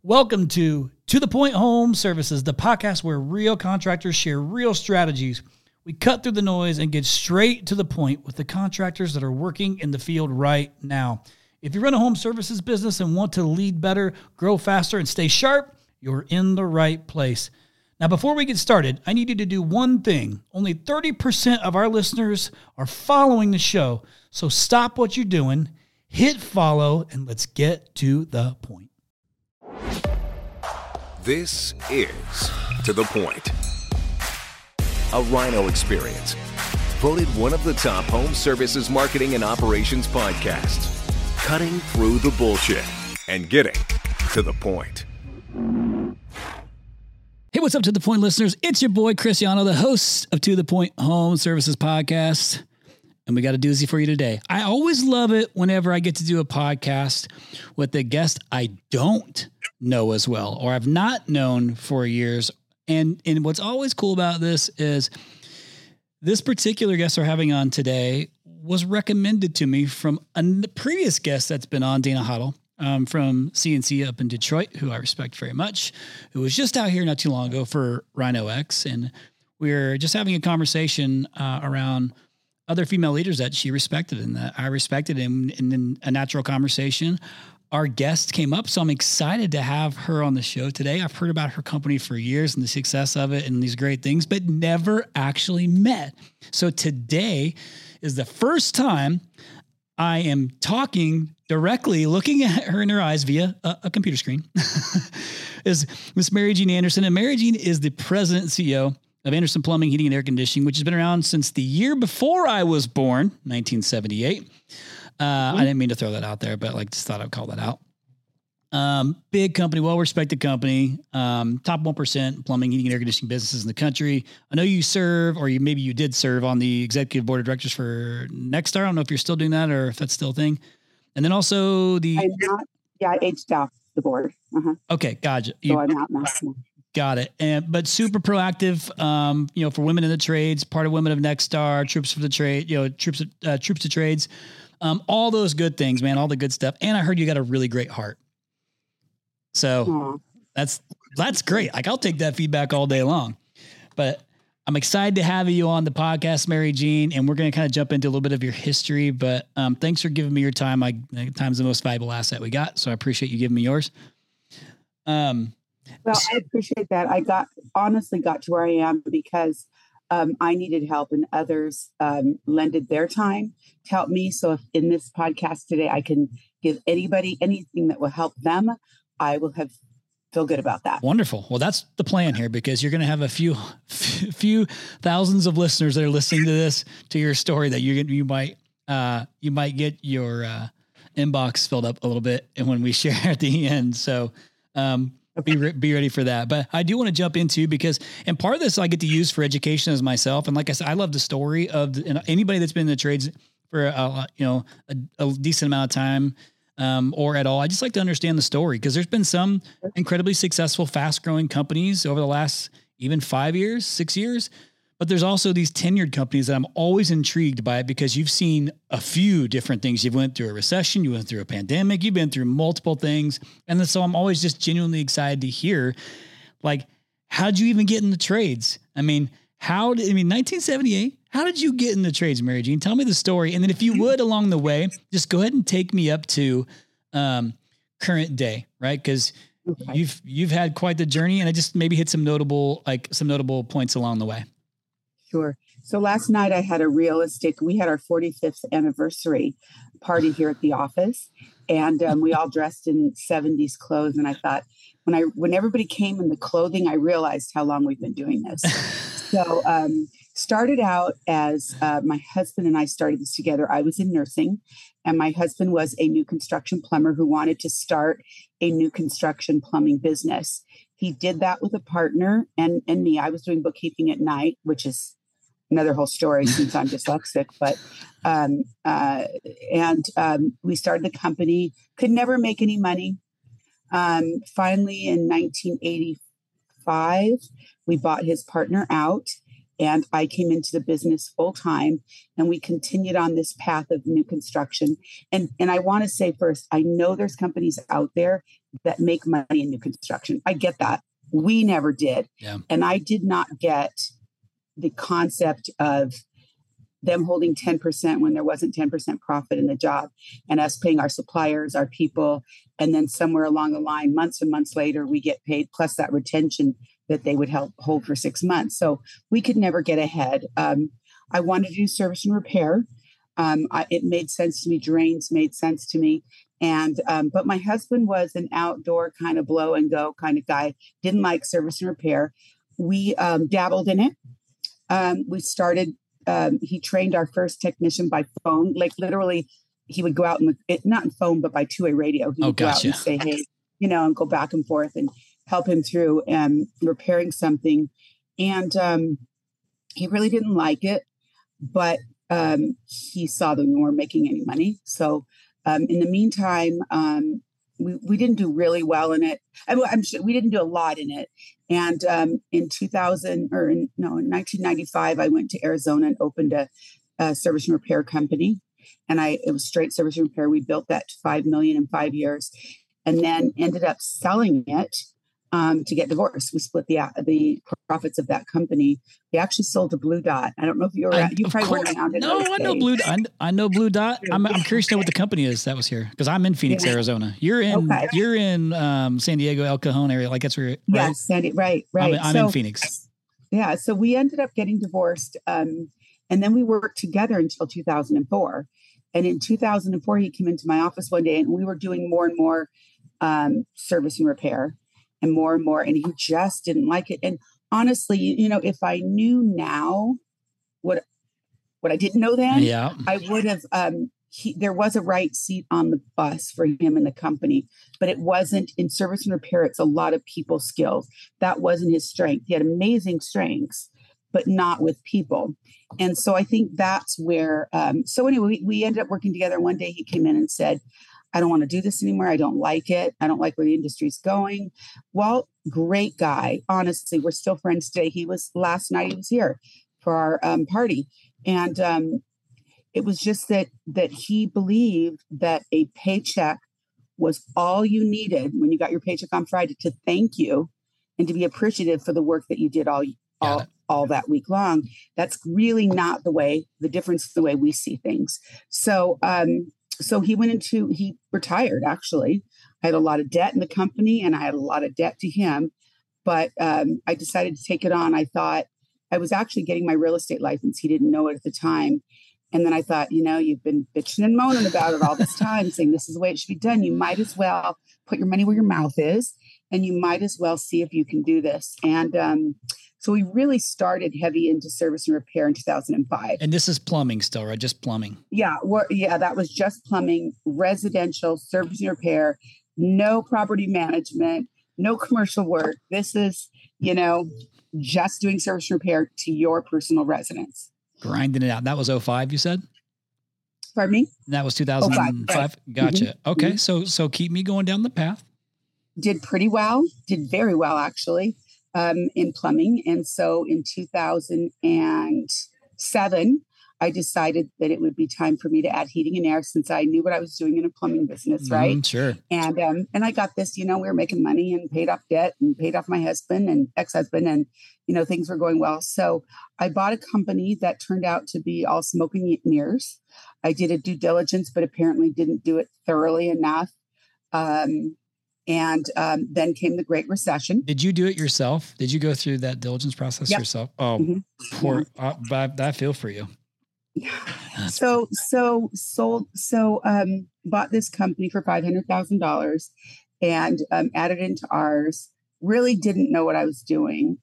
Welcome to the Point Home Services, the podcast where real contractors share real strategies. We cut through the noise and get straight to the point with the contractors that are working in the field right now. If you run a home services business and want to lead better, grow faster, and stay sharp, you're in the right place. Now, before we get started, I need you to do one thing. Only 30% of our listeners are following the show. So stop what you're doing, hit follow, and let's get to the point. This is To The Point, a Rhino experience. Voted one of the top home services marketing and operations podcasts. Cutting through the bullshit and getting to the point. Hey, what's up, To The Point listeners? It's your boy, Chris Yano, the host of To The Point Home Services Podcast. And we got a doozy for you today. I always love it whenever I get to do a podcast with a guest I don't know as well, or I've not known for years. And what's always cool about this is this particular guest we're having on today was recommended to me from a previous guest that's been on, Dana Huddle, from CNC up in Detroit, who I respect very much, who was just out here not too long ago for Rhino X. And we were just having a conversation around other female leaders that she respected and that I respected, and in a natural conversation, our guest came up. So I'm excited to have her on the show today. I've heard about her company for years and the success of it and these great things, but never actually met. So today is the first time I am talking directly, looking at her in her eyes via a computer screen, is Miss Mary Jean Anderson. And Mary Jean is the president and CEO of Anderson Plumbing, Heating, and Air Conditioning, which has been around since the year before I was born, 1978. I didn't mean to throw that out there, but just thought I'd call that out. Big company, well-respected company, top 1% plumbing, heating, and air conditioning businesses in the country. I know you serve, or maybe you did serve on the executive board of directors for Nexstar. I don't know if you're still doing that or if that's still a thing. And then also I'm not. Yeah, I aged off the board. Okay, gotcha. So I'm not now. Got it. But super proactive, for women in the trades, part of Women of Nexstar, Troops for the Trade, Troops to Trades, all those good things, man, all the good stuff. And I heard you got a really great heart. So that's great. I'll take that feedback all day long. But I'm excited to have you on the podcast, Mary Jean, and we're going to kind of jump into a little bit of your history. But thanks for giving me your time. Time's the most valuable asset we got, so I appreciate you giving me yours. Well, I appreciate that. I honestly got to where I am because I needed help, and others lended their time to help me. So if in this podcast today, I can give anybody anything that will help them, I will feel good about that. Wonderful. Well, that's the plan here, because you're going to have a few thousands of listeners that are listening to your story that you might get your inbox filled up a little bit, and when we share at the end. So, be ready for that. But I do want to jump into, and part of this I get to use for education as myself. And like I said, I love the story of anybody that's been in the trades for a decent amount of time, or at all. I just like to understand the story, because there's been some incredibly successful, fast growing companies over the last even 5 years, 6 years. But there's also these tenured companies that I'm always intrigued by, because you've seen a few different things. You've went through a recession, you went through a pandemic, you've been through multiple things. And then, so I'm always just genuinely excited to hear, how'd you even get in the trades? 1978, how did you get in the trades, Mary Jean? Tell me the story. And then if you would, along the way, just go ahead and take me up to current day, right? Because you've had quite the journey, and I just maybe hit some notable points along the way. Sure. So last night I had we had our 45th anniversary party here at the office, and we all dressed in 70s clothes. And I thought, when everybody came in the clothing, I realized how long we've been doing this. So started out as my husband and I started this together. I was in nursing, and my husband was a new construction plumber who wanted to start a new construction plumbing business. He did that with a partner and me. I was doing bookkeeping at night, which is another whole story since I'm dyslexic, but, we started the company, could never make any money. Finally in 1985, we bought his partner out, And I came into the business full time, and we continued on this path of new construction. And I want to say first, I know there's companies out there that make money in new construction. I get that. We never did. Yeah. And I did not get the concept of them holding 10% when there wasn't 10% profit in the job, and us paying our suppliers, our people. And then somewhere along the line, months and months later, we get paid plus that retention that they would help hold for 6 months. So we could never get ahead. I wanted to do service and repair. It made sense to me. Drains made sense to me. And, but my husband was an outdoor kind of blow and go kind of guy, didn't like service and repair. We dabbled in it. We started, he trained our first technician by phone, like literally he would go out and not in phone, but by two-way radio. He would go out and say, hey, and go back and forth and help him through repairing something. And he really didn't like it, but he saw that we weren't making any money. So in the meantime, we didn't do really well in it. I'm sure we didn't do a lot in it. And in 1995, I went to Arizona and opened a service and repair company. And it was straight service and repair. We built that to $5 million in 5 years, and then ended up selling it to get divorced. We split the profits of that company. We actually sold to Blue Dot. I don't know if you were around. You probably weren't around. No, I know Blue Dot. I know Blue Dot. I'm curious to know what the company is that was here, because I'm in Phoenix, Arizona. You're in San Diego, El Cajon area. Like that's where. Right? Yes, Sandy. Right. I'm in Phoenix. Yeah. So we ended up getting divorced, and then we worked together until 2004. And in 2004, he came into my office one day, and we were doing more and more service and repair. And more, and he just didn't like it. And honestly, if I knew now what I didn't know then, I would have. There was a right seat on the bus for him in the company, but it wasn't in service and repair. It's a lot of people skills. That wasn't his strength. He had amazing strengths, but not with people. And so I think that's where. So anyway, we ended up working together. One day he came in and said, I don't want to do this anymore. I don't like it. I don't like where the industry's going. Well, great guy. Honestly, we're still friends today. Last night he was here for our party. And it was just that he believed that a paycheck was all you needed when you got your paycheck on Friday to thank you and to be appreciative for the work that you did all that week long. That's really not the difference in the way we see things. So, So he retired, actually. I had a lot of debt in the company, and I had a lot of debt to him, but I decided to take it on. I thought I was actually getting my real estate license. He didn't know it at the time. And then I thought, you've been bitching and moaning about it all this time, saying this is the way it should be done. You might as well put your money where your mouth is, and you might as well see if you can do this. And so we really started heavy into service and repair in 2005. And this is plumbing still, right? Just plumbing. Yeah. That was just plumbing, residential, service and repair, no property management, no commercial work. This is, just doing service and repair to your personal residence. Grinding it out. That was 2005, you said? Pardon me? That was 2005. Right. Gotcha. Mm-hmm. Okay. Mm-hmm. So keep me going down the path. Did pretty well. Did very well, actually. In plumbing. And so in 2007, I decided that it would be time for me to add heating and air, since I knew what I was doing in a plumbing business. Right. Sure. And I got this, we were making money and paid off debt and paid off my husband and ex-husband, and, things were going well. So I bought a company that turned out to be all smoke and mirrors. I did a due diligence, but apparently didn't do it thoroughly enough. And then came the Great Recession. Did you do it yourself? Did you go through that diligence process yourself? Oh, poor! I feel for you. So bought this company for $500,000 and added into ours. Really didn't know what I was doing.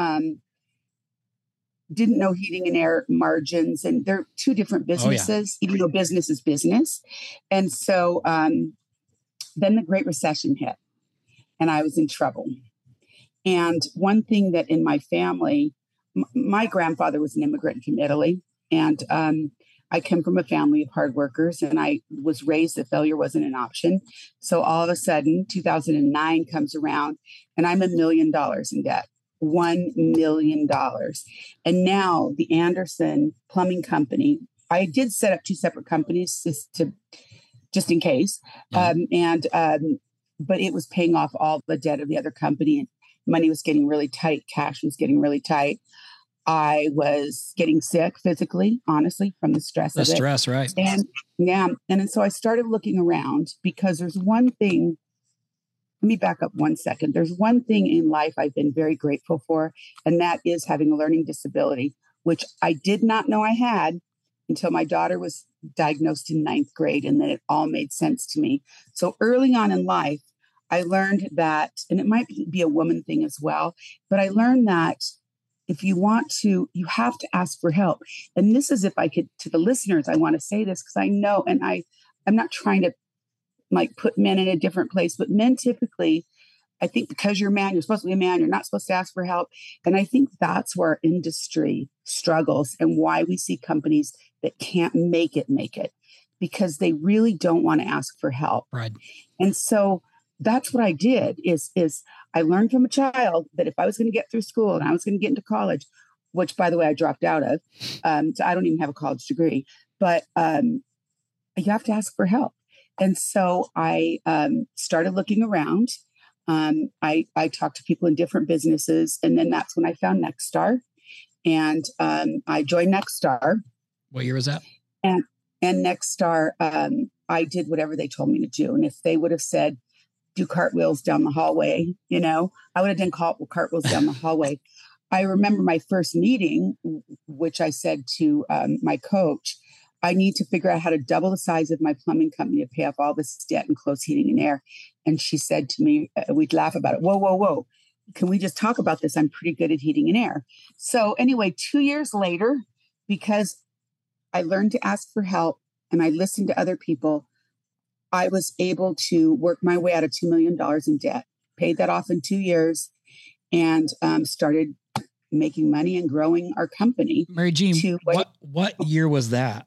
Didn't know heating and air margins, and they're two different businesses, even though business is business. And so then the Great Recession hit, and I was in trouble. And one thing that in my family, my grandfather was an immigrant from Italy, and I come from a family of hard workers, and I was raised that failure wasn't an option. So all of a sudden, 2009 comes around, and I'm $1 million in debt. $1 million. And now the Anderson Plumbing Company, I did set up two separate companies just in case. Yeah. But it was paying off all the debt of the other company, and money was getting really tight. Cash was getting really tight. I was getting sick physically, honestly, from the stress of it. Stress, right. And so I started looking around, because there's one thing. Let me back up 1 second. There's one thing in life I've been very grateful for, and that is having a learning disability, which I did not know I had until my daughter was diagnosed in 9th grade. And then it all made sense to me. So early on in life, I learned that, and it might be a woman thing as well, but I learned that if you want to, you have to ask for help. And this is, if I could, to the listeners, I want to say this because I know, and I'm not trying to like put men in a different place, but men typically, I think because you're a man, you're supposed to be a man, you're not supposed to ask for help. And I think that's where our industry struggles and why we see companies that can't make it, because they really don't want to ask for help. Right. And so that's what I did is I learned from a child that if I was going to get through school and I was going to get into college, which by the way, I dropped out of, so I don't even have a college degree, but you have to ask for help. And so I started looking around. I talked to people in different businesses, and then that's when I found Nexstar, and I joined Nexstar. What year was that? And Nexstar, I did whatever they told me to do. And if they would have said, do cartwheels down the hallway, I would have done cartwheels down the hallway. I remember my first meeting, which I said to my coach, I need to figure out how to double the size of my plumbing company to pay off all this debt and close heating and air. And she said to me, we'd laugh about it. Whoa. Can we just talk about this? I'm pretty good at heating and air. So anyway, 2 years later, because I learned to ask for help and I listened to other people, I was able to work my way out of $2 million in debt, paid that off in 2 years, and started making money and growing our company. Mary Jean, what year was that?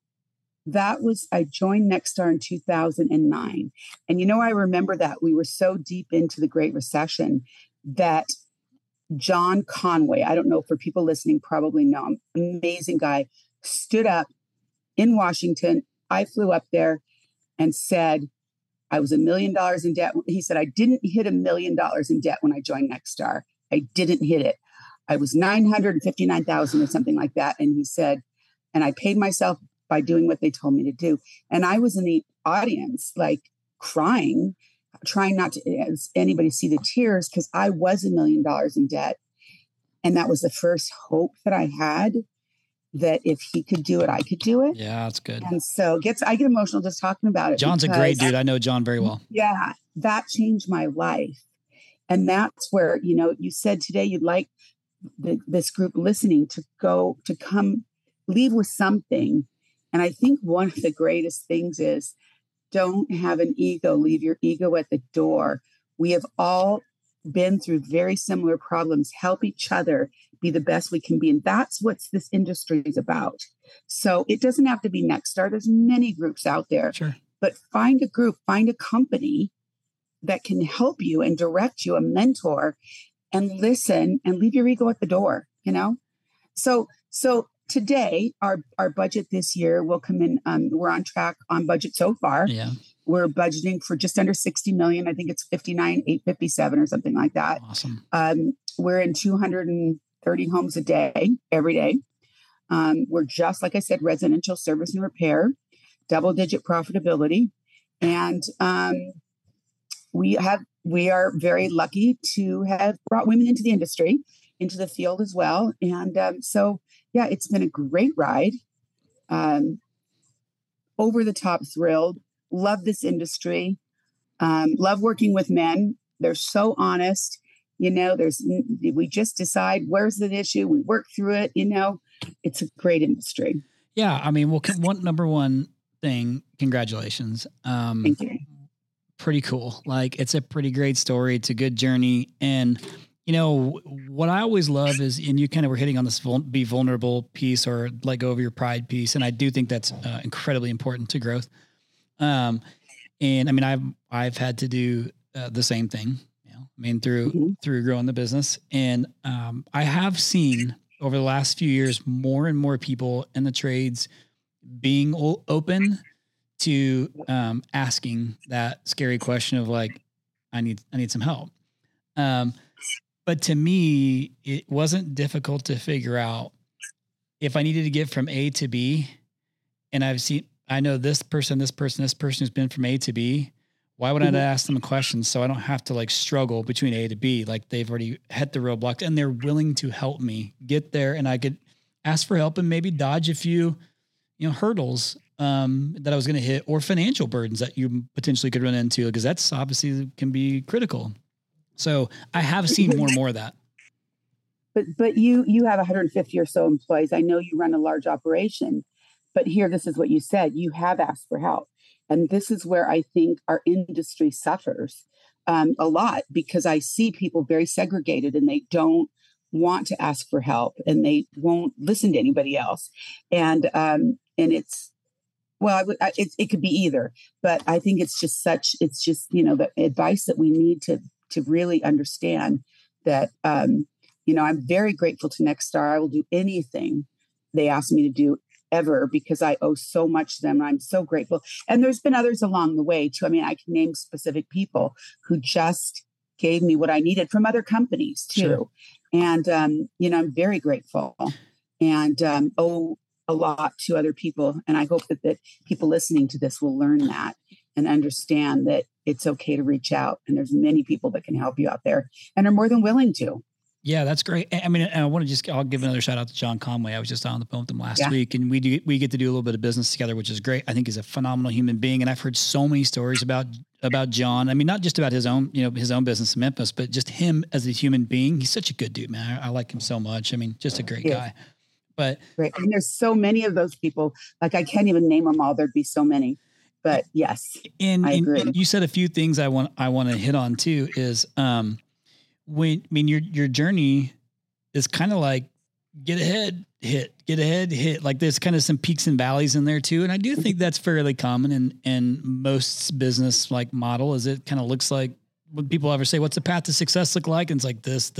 I joined Nexstar in 2009. And I remember that we were so deep into the Great Recession that John Conway, I don't know, for people listening, probably know him, amazing guy, stood up in Washington. I flew up there and said, I was $1 million in debt. He said, I didn't hit $1 million in debt when I joined Nexstar. I didn't hit it. I was $959,000 or something like that. And he said, and I paid myself by doing what they told me to do. And I was in the audience, like crying, trying not to anybody see the tears, because I was $1 million in debt. And that was the first hope that I had, that if he could do it, I could do it. Yeah, that's good. And so I get emotional just talking about it. John's a great dude. I know John very well. Yeah, that changed my life. And that's where, you said today you'd like this group listening to come leave with something. And I think one of the greatest things is, don't have an ego. Leave your ego at the door. We have all been through very similar problems. Help each other be the best we can be. And that's what this industry is about. So it doesn't have to be Nexstar. There's many groups out there. Sure. But find a group, find a company that can help you and direct you, a mentor, and listen and leave your ego at the door, So today, our budget this year will come in. We're on track on budget so far. Yeah. We're budgeting for just under 60 million. I think it's 59,857 or something like that. Awesome. We're in 230 homes a day, every day. We're just, like I said, residential service and repair, double-digit profitability. And we are very lucky to have brought women into the industry, into the field as well. And so, yeah, it's been a great ride. Over the top thrilled. Love this industry. Love working with men. They're so honest. We just decide where's the issue. We work through it. It's a great industry. Yeah. I mean, number one thing, congratulations. Thank you. Pretty cool. Like, it's a pretty great story. It's a good journey. And, what I always love is, and you kind of were hitting on this be vulnerable piece, or let go of your pride piece. And I do think that's incredibly important to growth. And I mean, I've had to do the same thing, I mean, through growing the business. And I have seen over the last few years, more and more people in the trades being open to asking that scary question of like, I need some help. But to me, it wasn't difficult to figure out if I needed to get from A to B, and I know this person who's been from A to B. Why would I not ask them questions so I don't have to like struggle between A to B? Like they've already hit the roadblocks and they're willing to help me get there, and I could ask for help and maybe dodge a few, hurdles that I was going to hit, or financial burdens that you potentially could run into, because that's obviously can be critical. So I have seen more and more of that. But you have 150 or so employees. I know you run a large operation, but here, this is what you said. You have asked for help. And this is where I think our industry suffers a lot, because I see people very segregated and they don't want to ask for help and they won't listen to anybody else. And it's, well, it could be either, but I think it's just the advice that we need to really understand that, I'm very grateful to Nexstar. I will do anything they ask me to do ever, because I owe so much to them. I'm so grateful. And there's been others along the way too. I mean, I can name specific people who just gave me what I needed from other companies too. Sure. And, I'm very grateful and owe a lot to other people. And I hope that people listening to this will learn that and understand that it's okay to reach out. And there's many people that can help you out there and are more than willing to. Yeah, that's great. I mean, I'll give another shout out to John Conway. I was just on the phone with him last week, and we get to do a little bit of business together, which is great. I think he's a phenomenal human being. And I've heard so many stories about John. I mean, not just about his own business in Memphis, but just him as a human being. He's such a good dude, man. I like him so much. I mean, just a great guy. But right. And there's so many of those people. Like I can't even name them all. There'd be so many. But yes, I agree. And you said a few things I want to hit on too is your journey is kind of like get ahead, hit. Like there's kind of some peaks and valleys in there too. And I do think that's fairly common in most business like model, is it kind of looks like when people ever say, what's the path to success look like? And it's like this,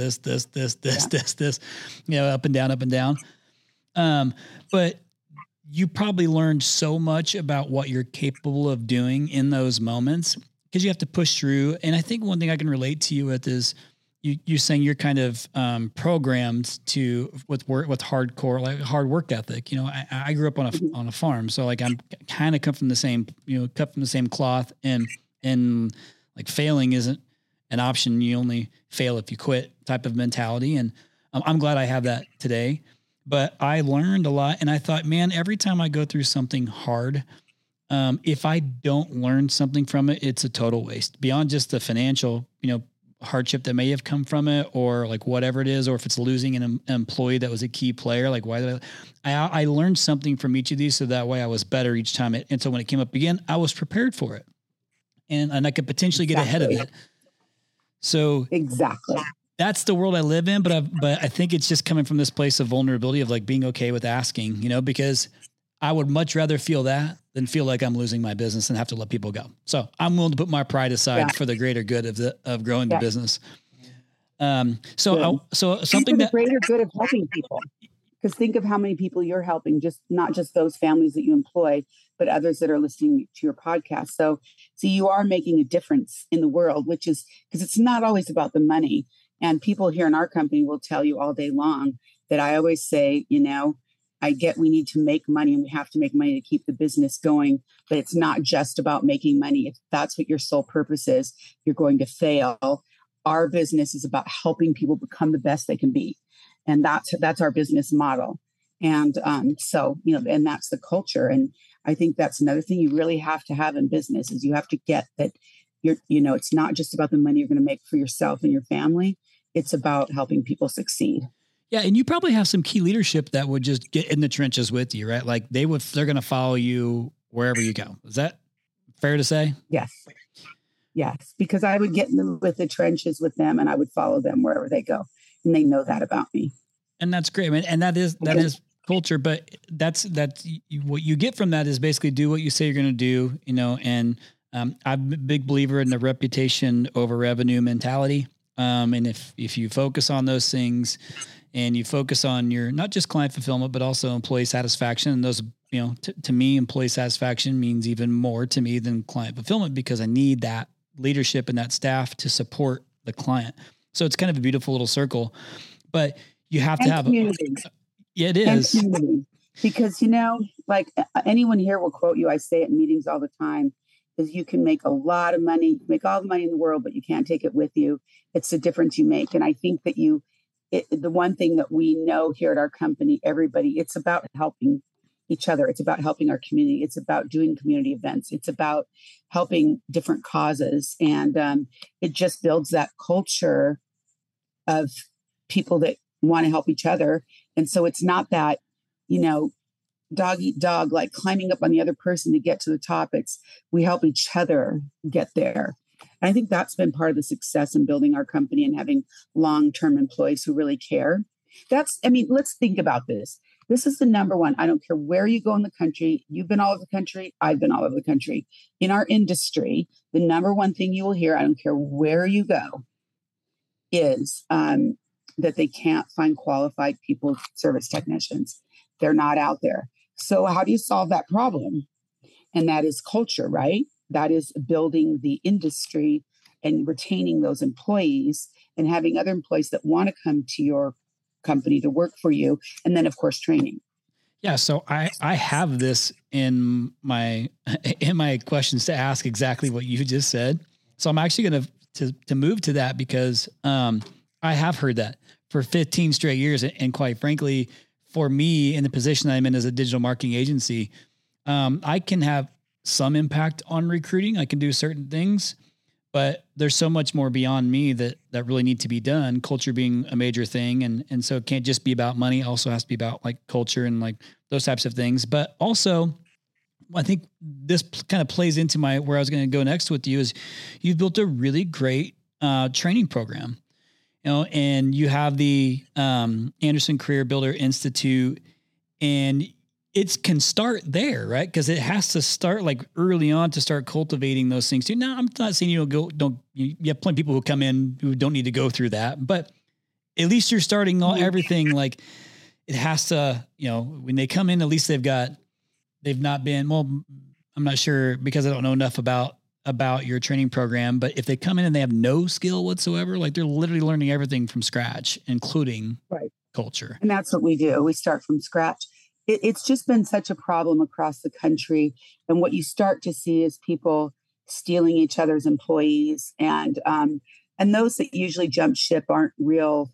up and down. But you probably learned so much about what you're capable of doing in those moments because you have to push through. And I think one thing I can relate to you with is you're saying you're kind of programmed with hardcore, like hard work ethic. I grew up on a farm, so like I'm kind of cut from the same cloth, and like failing isn't an option. You only fail if you quit type of mentality. And I'm glad I have that today. But I learned a lot, and I thought, man, every time I go through something hard, if I don't learn something from it, it's a total waste beyond just the financial, hardship that may have come from it, or like whatever it is, or if it's losing an employee that was a key player, like why did I learned something from each of these, so that way I was better each time. And so when it came up again, I was prepared for it, and I could potentially get ahead of it. So exactly. That's the world I live in, but I think it's just coming from this place of vulnerability of like being okay with asking, because I would much rather feel that than feel like I'm losing my business and have to let people go. So I'm willing to put my pride aside for the greater good of growing the business. So something that the greater good of helping people, because think of how many people you're helping, not just those families that you employ, but others that are listening to your podcast. So you are making a difference in the world, which is because it's not always about the money. And people here in our company will tell you all day long that I always say, I get we need to make money and we have to make money to keep the business going, but it's not just about making money. If that's what your sole purpose is, you're going to fail. Our business is about helping people become the best they can be. And that's our business model. And and that's the culture. And I think that's another thing you really have to have in business is you have to get that it's not just about the money you're going to make for yourself and your family. It's about helping people succeed. Yeah. And you probably have some key leadership that would just get in the trenches with you, right? Like they're going to follow you wherever you go. Is that fair to say? Yes. Because I would get with the trenches with them and I would follow them wherever they go. And they know that about me. And that's great, man. And that is culture, but that's what you get from that is basically do what you say you're going to do, and I'm a big believer in the reputation over revenue mentality. And if you focus on those things and you focus on your, not just client fulfillment, but also employee satisfaction, and those, to me, employee satisfaction means even more to me than client fulfillment, because I need that leadership and that staff to support the client. So it's kind of a beautiful little circle, but you have to have community. Yeah, it is. Because, like anyone here will quote you. I say it in meetings all the time, is you can make a lot of money, make all the money in the world, but you can't take it with you. It's the difference you make. And I think that the one thing that we know here at our company, everybody, it's about helping each other. It's about helping our community. It's about doing community events. It's about helping different causes. And it just builds that culture of people that want to help each other. And so it's not that, dog eat dog, like climbing up on the other person to get to the top. It's we help each other get there. And I think that's been part of the success in building our company and having long-term employees who really care. Let's think about this. This is the number one. I don't care where you go in the country. You've been all over the country. I've been all over the country. In our industry, the number one thing you will hear, I don't care where you go, is that they can't find qualified people, service technicians. They're not out there. So how do you solve that problem? And that is culture, right? That is building the industry and retaining those employees and having other employees that want to come to your company to work for you. And then, of course, training. Yeah. So I have this in my questions to ask exactly what you just said. So I'm actually going to move to that because I have heard that for 15 straight years. And quite frankly, for me in the position I'm in as a digital marketing agency, I can have some impact on recruiting. I can do certain things, but there's so much more beyond me that really need to be done. Culture being a major thing. And so it can't just be about money. It also has to be about like culture and like those types of things. But also I think this kind of plays into where I was going to go next with you is you've built a really great training program. And you have the Anderson Career Builder Institute, and it can start there, right? Because it has to start like early on to start cultivating those things too. Now, I'm not saying you have plenty of people who come in who don't need to go through that, but at least you're starting everything. Like it has to, when they come in, at least they've not been, well, I'm not sure because I don't know enough about your training program, but if they come in and they have no skill whatsoever, like they're literally learning everything from scratch, including culture. And that's what we do. We start from scratch. It's just been such a problem across the country. And what you start to see is people stealing each other's employees. And those that usually jump ship aren't real.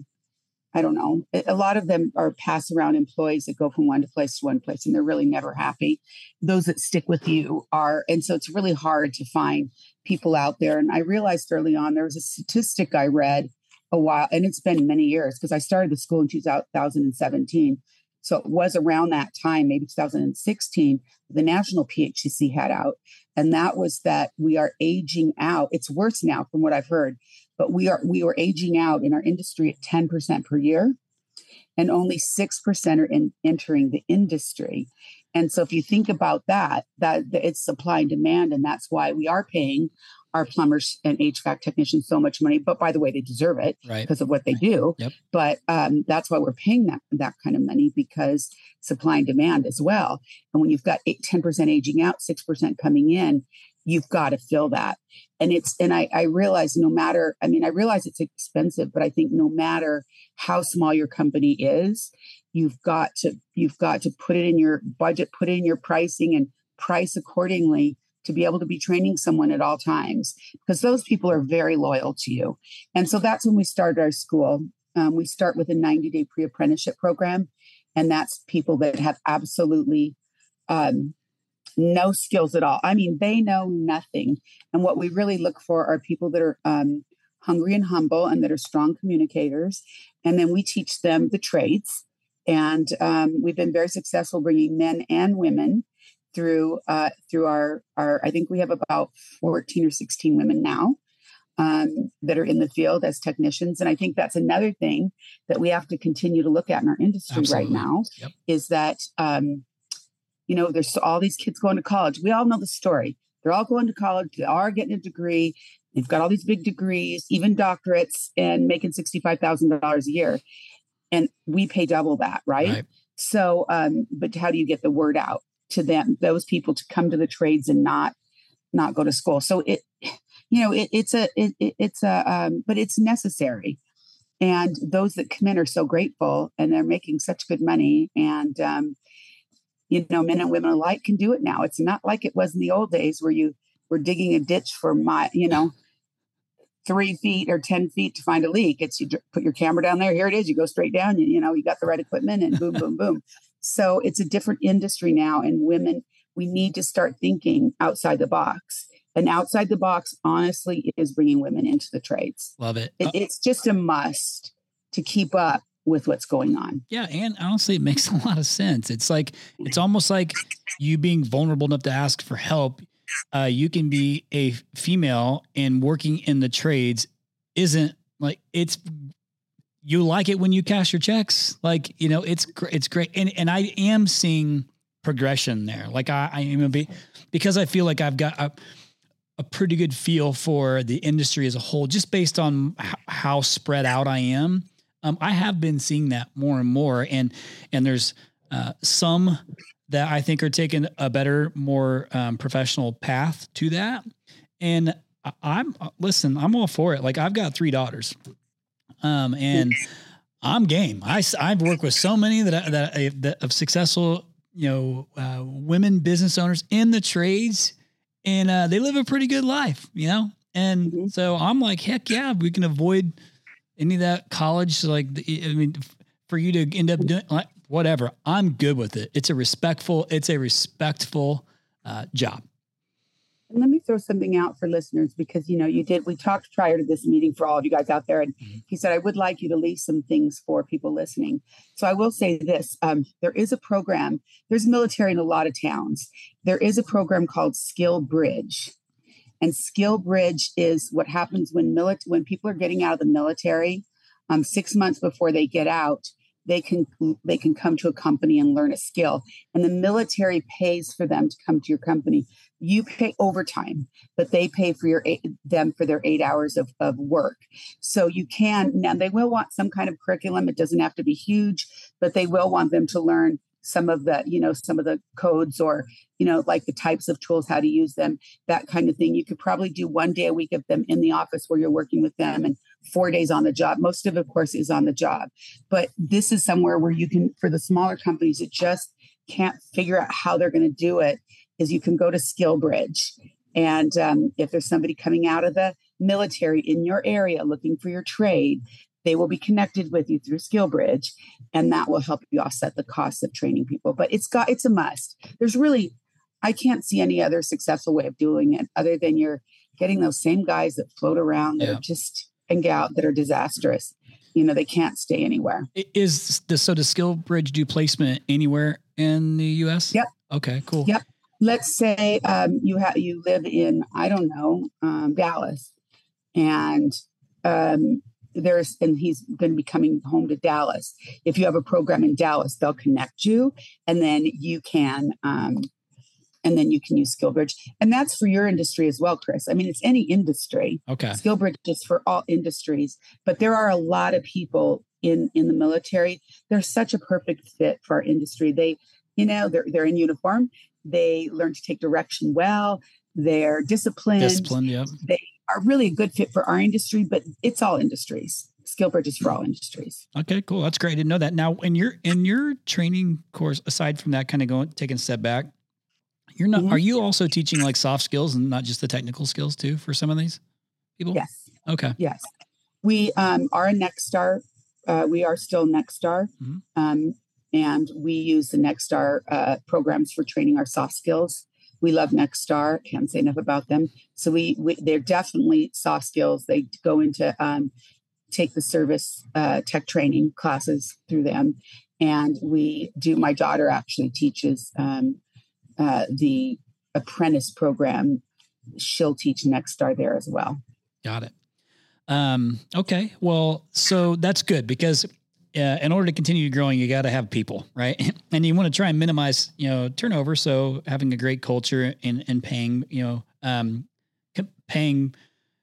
I don't know. A lot of them are pass around employees that go from one place to one place, and they're really never happy. Those that stick with you are. And so it's really hard to find people out there. And I realized early on, there was a statistic I read a while, and it's been many years because I started the school in 2017. So it was around that time, maybe 2016, the national PHCC had out. And that was that we are aging out. It's worse now from what I've heard, but we were aging out in our industry at 10% per year, and only 6% are entering the industry. And so if you think about that it's supply and demand, and that's why we are paying our plumbers and HVAC technicians so much money. But by the way, they deserve it because of what they do. Yep. But that's why we're paying that kind of money, because supply and demand as well. And when you've got 10% aging out, 6% coming in, you've got to fill that. And I realize I realize it's expensive, but I think no matter how small your company is, you've got to put it in your budget, put it in your pricing, and price accordingly to be able to be training someone at all times, because those people are very loyal to you. And so that's when we started our school. We start with a 90-day pre-apprenticeship program, and that's people that have absolutely no skills at all. I mean, they know nothing. And what we really look for are people that are hungry and humble and that are strong communicators. And then we teach them the trades. And we've been very successful bringing men and women through our I think we have about 14 or 16 women now that are in the field as technicians. And I think that's another thing that we have to continue to look at in our industry right now. Yep. Is that, there's all these kids going to college. We all know the story. They're all going to college. They are getting a degree. They've got all these big degrees, even doctorates, and making $65,000 a year. And we pay double that, right? So, but how do you get the word out to them, those people, to come to the trades and not go to school? So but it's necessary. And those that come in are so grateful, and they're making such good money. And, men and women alike can do it now. It's not like it was in the old days where you were digging a ditch for 3 feet or 10 feet to find a leak. It's you put your camera down there. Here it is. You go straight down. You got the right equipment, and boom, boom, boom. So it's a different industry now. And women, we need to start thinking outside the box. And outside the box, honestly, is bringing women into the trades. Love it. It's just a must to keep up with what's going on. Yeah. And honestly, it makes a lot of sense. It's almost like you being vulnerable enough to ask for help. You can be a female and working in the trades isn't like, you like it when you cash your checks. Like, it's great. And I am seeing progression there. Like I am because I feel like I've got a pretty good feel for the industry as a whole, just based on how spread out I am. I have been seeing that more and more, and there's some that I think are taking a better, more professional path to that. And I'm all for it. Like, I've got 3 daughters, and I'm game. I've worked with so many that of successful, women business owners in the trades, and they live a pretty good life, And so I'm like, heck yeah, we can avoid any of that college. For you to end up doing like whatever, I'm good with it. It's a respectful job. And let me throw something out for listeners, because, we talked prior to this meeting for all of you guys out there. And he said, I would like you to leave some things for people listening. So I will say this, there is a program, there's military in a lot of towns. There is a program called Skill Bridge. And Skill Bridge is what happens when people are getting out of the military, 6 months before they get out, they can come to a company and learn a skill. And the military pays for them to come to your company. You pay overtime, but they pay for them for their 8 hours of work. So now they will want some kind of curriculum. It doesn't have to be huge, but they will want them to learn some of the codes, or, like the types of tools, how to use them, that kind of thing. You could probably do 1 day a week of them in the office where you're working with them, and 4 days on the job. Most of it, of course, is on the job. But this is somewhere where you can, for the smaller companies that just can't figure out how they're going to do it, is you can go to Skill Bridge. And if there's somebody coming out of the military in your area looking for your trade, they will be connected with you through Skill Bridge, and that will help you offset the costs of training people. But it's a must. I can't see any other successful way of doing it other than you're getting those same guys that float around that are just and gal that are disastrous. They can't stay anywhere. Does Skill Bridge do placement anywhere in the U.S.? Yep. Okay, cool. Yep. Let's say you live in, Dallas, and he's going to be coming home to Dallas. If you have a program in Dallas, they'll connect you, and then you can use Skill Bridge. And that's for your industry as well, Chris. I mean, it's any industry. Okay. Skill Bridge is for all industries, but there are a lot of people in the military. They're such a perfect fit for our industry. They're in uniform. They learn to take direction well. They're disciplined. Yep. They are really a good fit for our industry, but it's all industries. Skill Bridge is for all industries. Okay, cool. That's great. I didn't know that. Now, in your training course, aside from that, kind of taking a step back, you're not. Are you also teaching like soft skills and not just the technical skills too for some of these people? Yes. Okay. Yes, we are a Nexstar. We are still Nexstar, and we use the Nexstar programs for training our soft skills. We love Nexstar. Can't say enough about them. So they're definitely soft skills. They go into take the service tech training classes through them, and my daughter actually teaches the apprentice program. She'll teach Nexstar there as well. Got it. Okay. Well, so that's good, because in order to continue growing, you got to have people, right? And you want to try and minimize, turnover. So having a great culture and paying, paying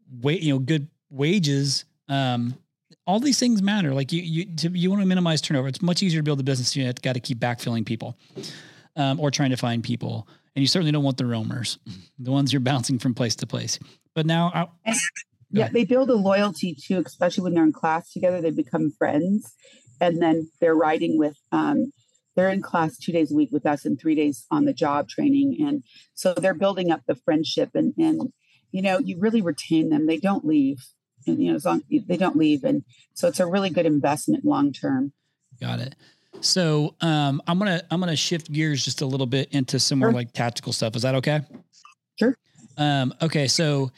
good wages. All these things matter. Like you want to minimize turnover. It's much easier to build a business. You got to keep backfilling people, or trying to find people. And you certainly don't want the roamers, the ones you're bouncing from place to place. But now, they build a loyalty too, especially when they're in class together. They become friends, and then they're riding with. They're in class 2 days a week with us and 3 days on the job training, and so they're building up the friendship. And you really retain them. They don't leave, and they don't leave, and so it's a really good investment long term. Got it. So I'm gonna shift gears just a little bit into some more like tactical stuff. Is that okay? Sure. Okay. So,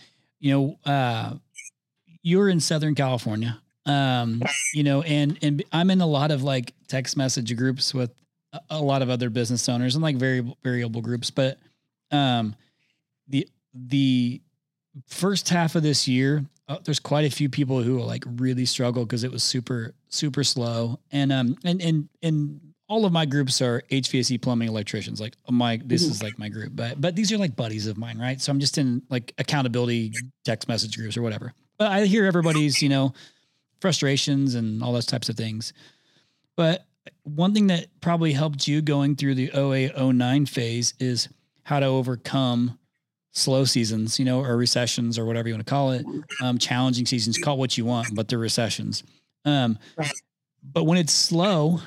you're in Southern California, and I'm in a lot of like text message groups with a lot of other business owners and like variable groups. But the first half of this year, there's quite a few people who like really struggle because it was super, super slow. And all of my groups are HVAC, plumbing, electricians. Like this is like my group, but these are like buddies of mine. Right. So I'm just in like accountability text message groups or whatever, but I hear everybody's, frustrations and all those types of things. But one thing that probably helped you going through the 08-09 phase is how to overcome slow seasons, or recessions or whatever you want to call it. Challenging seasons, call it what you want, but they're recessions. But when it's slow,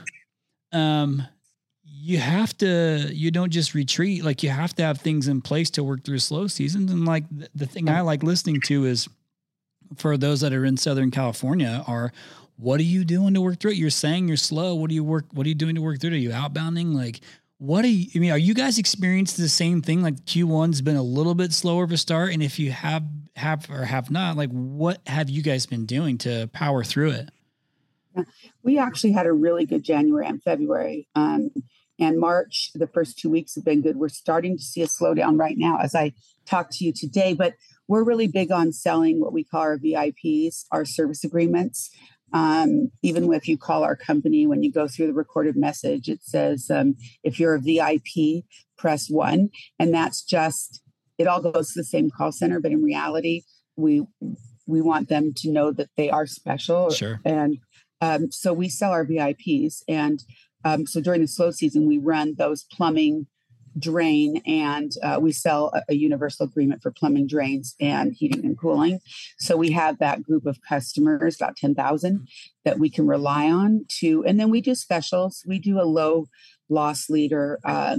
you don't just retreat. Like you have to have things in place to work through slow seasons. And like the thing I like listening to is for those that are in Southern California what are you doing to work through it? You're saying you're slow. What are you doing to work through it? Are you outbounding? Like, are you guys experiencing the same thing? Like Q1's been a little bit slower of a start. And if you have or have not, like what have you guys been doing to power through it? We actually had a really good January and February. And March, the first 2 weeks have been good. We're starting to see a slowdown right now as I talk to you today, but we're really big on selling what we call our VIPs, our service agreements. Even if you call our company, when you go through the recorded message, it says, if you're a VIP, press 1. And that's just, it all goes to the same call center. But in reality, we want them to know that they are special. Sure. And so we sell our VIPs. And so during the slow season, we run those plumbing, drain, and we sell a universal agreement for plumbing, drains, and heating and cooling. So we have that group of customers, about 10,000, that we can rely on to. And then we do specials. We do a low loss leader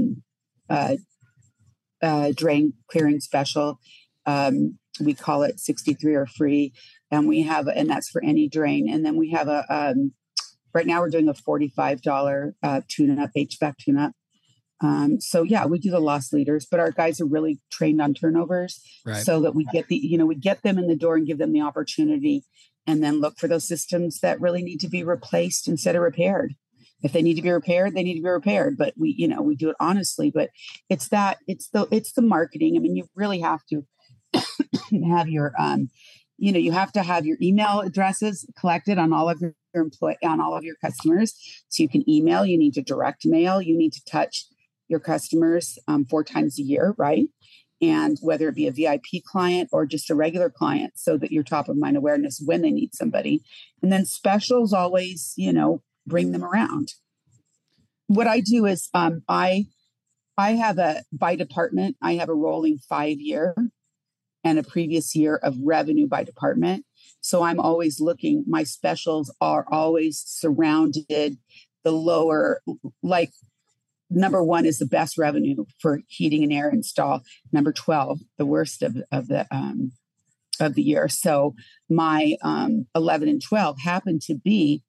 drain clearing special. We call it 63 or free, and that's for any drain. And then we have right now we're doing a $45 tune-up, HVAC tune-up. So yeah, we do the loss leaders, but our guys are really trained on turnovers, right? So that we get we get them in the door and give them the opportunity, and then look for those systems that really need to be replaced instead of repaired. If they need to be repaired, they need to be repaired. But we do it honestly. But it's the marketing. I mean, you really have to have your you have to have your email addresses collected on all of your on all of your customers, so you can email. You need to direct mail. You need to touch your customers 4 times a year, right? And whether it be a VIP client or just a regular client, so that you're top of mind awareness when they need somebody. And then specials always, bring them around. What I do is I have by department, I have a rolling 5-year and a previous year of revenue by department. So I'm always looking, my specials are always surrounded the lower, like number 1 is the best revenue for heating and air install. Number 12, the worst of the year. So my 11 and 12 happen to be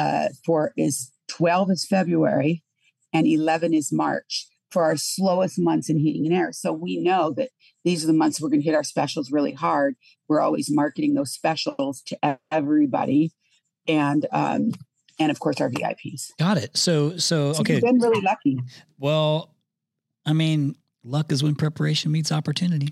12 is February and 11 is March for our slowest months in heating and air. So we know that these are the months we're going to hit our specials really hard. We're always marketing those specials to everybody. And of course our VIPs. Got it. So okay. We've been really lucky. Well, I mean, luck is when preparation meets opportunity.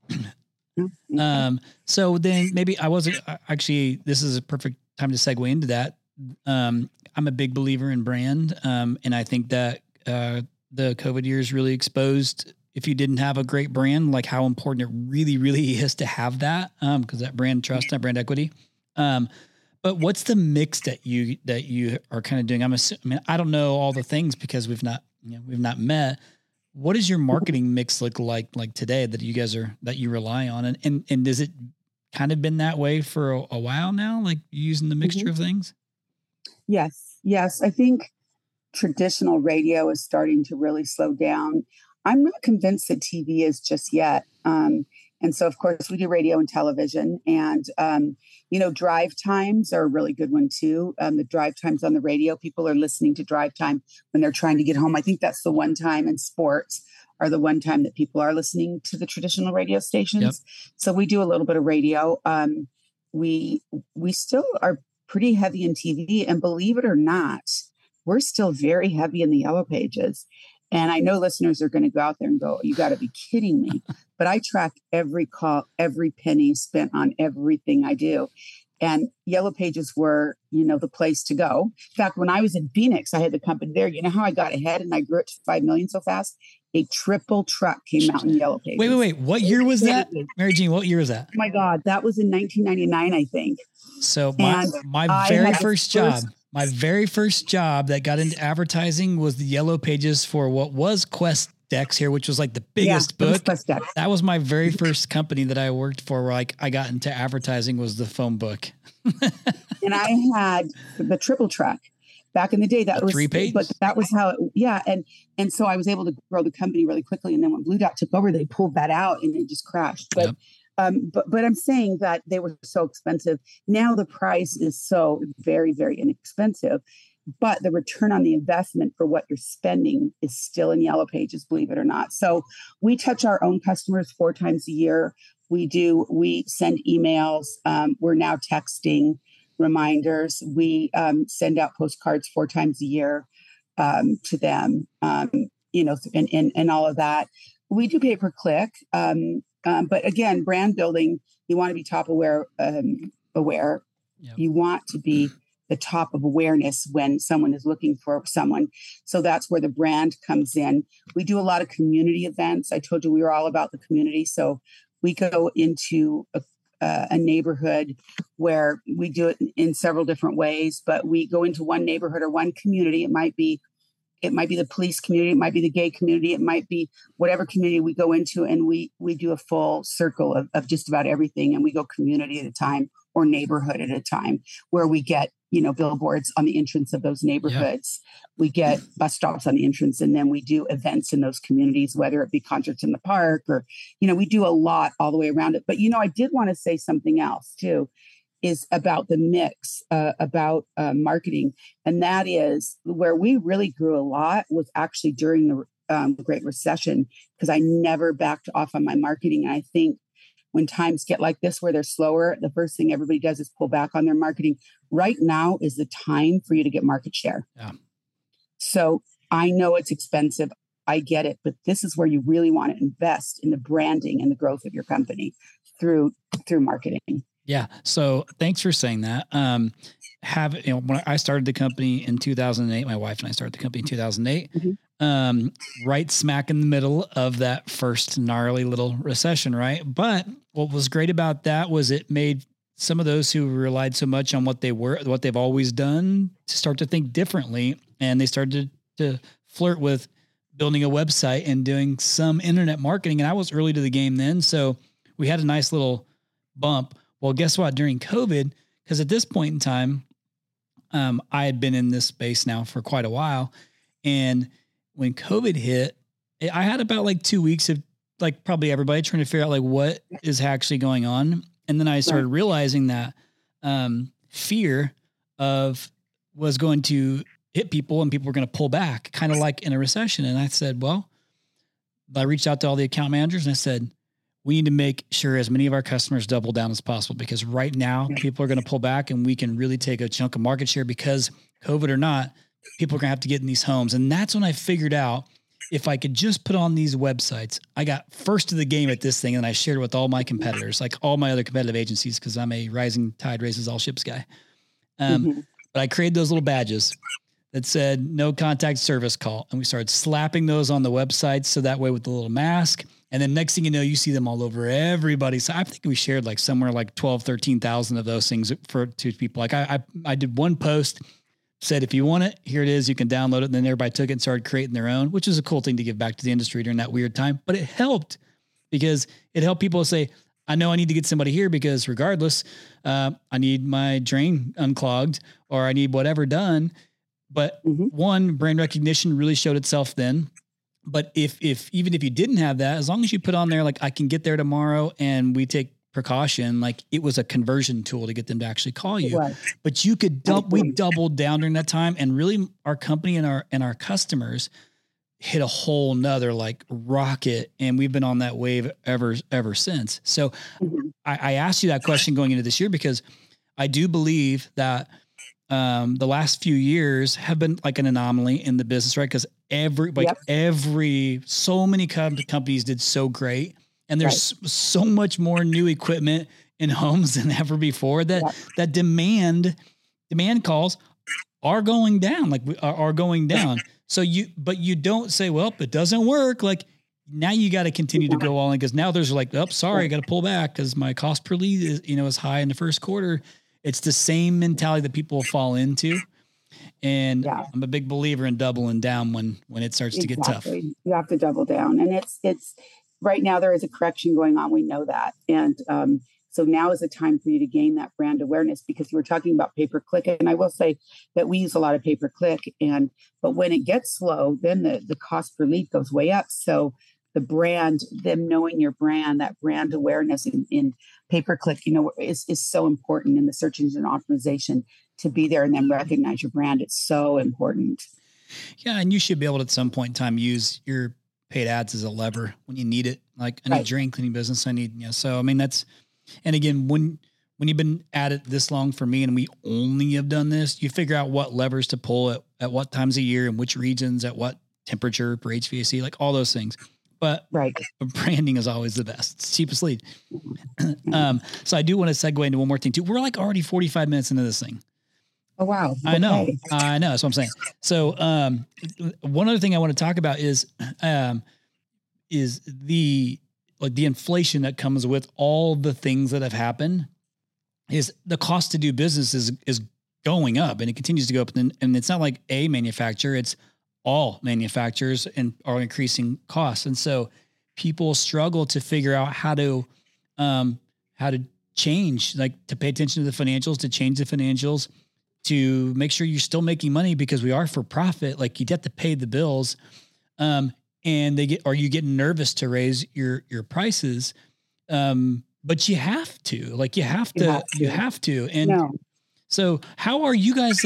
So then maybe this is a perfect time to segue into that. I'm a big believer in brand. And I think that, the COVID years really exposed if you didn't have a great brand, like how important it really, really is to have that, because that brand trust, that brand equity. But what's the mix that you are kind of doing? I don't know all the things because we've not met. What does your marketing mix look like today that you rely on? And does it kind of been that way for a while now, like using the mixture of things? Yes. I think traditional radio is starting to really slow down. I'm not convinced that TV is just yet. And so, of course, we do radio and television, and, drive times are a really good one too. The drive times on the radio, people are listening to drive time when they're trying to get home. I think that's the one time, and sports are the one time that people are listening to the traditional radio stations. Yep. So we do a little bit of radio. We still are pretty heavy in TV, and believe it or not, we're still very heavy in the Yellow Pages. And I know listeners are going to go out there and go, you got to be kidding me. But I track every call, every penny spent on everything I do. And Yellow Pages were, the place to go. In fact, when I was in Phoenix, I had the company there. You know how I got ahead and I grew it to 5 million so fast? A triple truck came out in Yellow Pages. Wait. What year was that? Mary Jean, what year was that? Oh my God. That was in 1999, I think. So my very first job that got into advertising was the Yellow Pages for what was Quest Decks here, which was like the biggest book. That was my very first company that I worked for, where I got into advertising, was the phone book. And I had the triple truck back in the day. That was 3 pages. But that was how and so I was able to grow the company really quickly. And then when Blue Dot took over, they pulled that out and it just crashed. But But I'm saying that they were so expensive. Now the price is so very, very inexpensive, but the return on the investment for what you're spending is still in Yellow Pages, believe it or not. So we touch our own customers 4 times a year. We send emails. We're now texting reminders. We send out postcards 4 times a year to them, and all of that. We do pay-per-click. But again, brand building, you want to be top aware. Yep. You want to be the top of awareness when someone is looking for someone. So that's where the brand comes in. We do a lot of community events. I told you we were all about the community. So we go into a neighborhood where we do it in several different ways, but we go into one neighborhood or one community. It might be the police community. It might be the gay community. It might be whatever community we go into. And we do a full circle of just about everything. And we go community at a time or neighborhood at a time, where we get, billboards on the entrance of those neighborhoods. Yeah. We get bus stops on the entrance. And then we do events in those communities, whether it be concerts in the park or, we do a lot all the way around it. But, I did want to say something else too, is about the mix, about marketing. And that is where we really grew a lot, was actually during the Great Recession, because I never backed off on my marketing. And I think when times get like this, where they're slower, the first thing everybody does is pull back on their marketing. Right now is the time for you to get market share. Yeah. So I know it's expensive. I get it, but this is where you really want to invest in the branding and the growth of your company through marketing. Yeah. So thanks for saying that. When I started the company in 2008, my wife and I started the company in 2008, right smack in the middle of that first gnarly little recession. Right. But what was great about that was it made some of those who relied so much on what they've always done, to start to think differently. And they started to flirt with building a website and doing some internet marketing. And I was early to the game then. So we had a nice little bump. Well, guess what? During COVID, because at this point in time, I had been in this space now for quite a while. And when COVID hit, I had about 2 weeks of probably everybody trying to figure out what is actually going on. And then I started realizing that fear was going to hit people, and people were going to pull back, kind of like in a recession. And I said, I reached out to all the account managers and I said, we need to make sure as many of our customers double down as possible, because right now people are going to pull back and we can really take a chunk of market share, because COVID or not, people are going to have to get in these homes. And that's when I figured out, if I could just put on these websites, I got first to the game at this thing. And I shared it with all my competitors, all my other competitive agencies, because I'm a rising tide raises all ships guy. But I created those little badges that said no contact service call. And we started slapping those on the website. So that way with the little mask. And then next thing you know, you see them all over everybody. So I think we shared like somewhere like 12, 13,000 of those things to people. Like I did one post, said, if you want it, here it is, you can download it. And then everybody took it and started creating their own, which is a cool thing to give back to the industry during that weird time. But it helped because it helped people say, I know I need to get somebody here because regardless, I need my drain unclogged or I need whatever done. But one, brand recognition really showed itself then. But if even if you didn't have that, as long as you put on there, like I can get there tomorrow and we take precaution, like it was a conversion tool to get them to actually call you. Right. But you could we doubled down during that time, and really our company and our customers hit a whole nother like rocket. And we've been on that wave ever since. So I asked you that question going into this year, because I do believe that the last few years have been like an anomaly in the business, right? Because so many companies did so great, and there's so much more new equipment in homes than ever before that demand calls are going down, are going down. So but you don't say, well, it doesn't work. Like now you got to continue to go all in, because now there's like, oh, sorry, I got to pull back because my cost per lead is high in the first quarter. It's the same mentality that people fall into. And I'm a big believer in doubling down when it starts to get tough. You have to double down. And it's right now there is a correction going on. We know that. And so now is a time for you to gain that brand awareness, because you were talking about pay-per-click. And I will say that we use a lot of pay-per-click, but when it gets slow, then the cost per lead goes way up. So the brand, them knowing your brand, that brand awareness in pay-per-click, is so important in the search engine optimization, to be there and then recognize your brand. It's so important. Yeah. And you should be able to, at some point in time, use your paid ads as a lever when you need it. Like I need drain cleaning business. I need, so, I mean, and again, when you've been at it this long for me, and we only have done this, you figure out what levers to pull at what times of year, and which regions, at what temperature for HVAC, like all those things. But branding is always the best. It's cheapest lead. So I do want to segue into one more thing too. We're like already 45 minutes into this thing. Oh, wow. Okay. I know. That's what I'm saying. So one other thing I want to talk about is the inflation that comes with all the things that have happened. Is the cost to do business is going up, and it continues to go up. And it's not like a manufacturer, it's all manufacturers and are increasing costs. And so people struggle to figure out how to change, like to pay attention to the financials, to change the financials, to make sure you're still making money, because we are for profit. Like you have to pay the bills. And you get nervous to raise your prices. But you have to, you have to. And so how are you guys,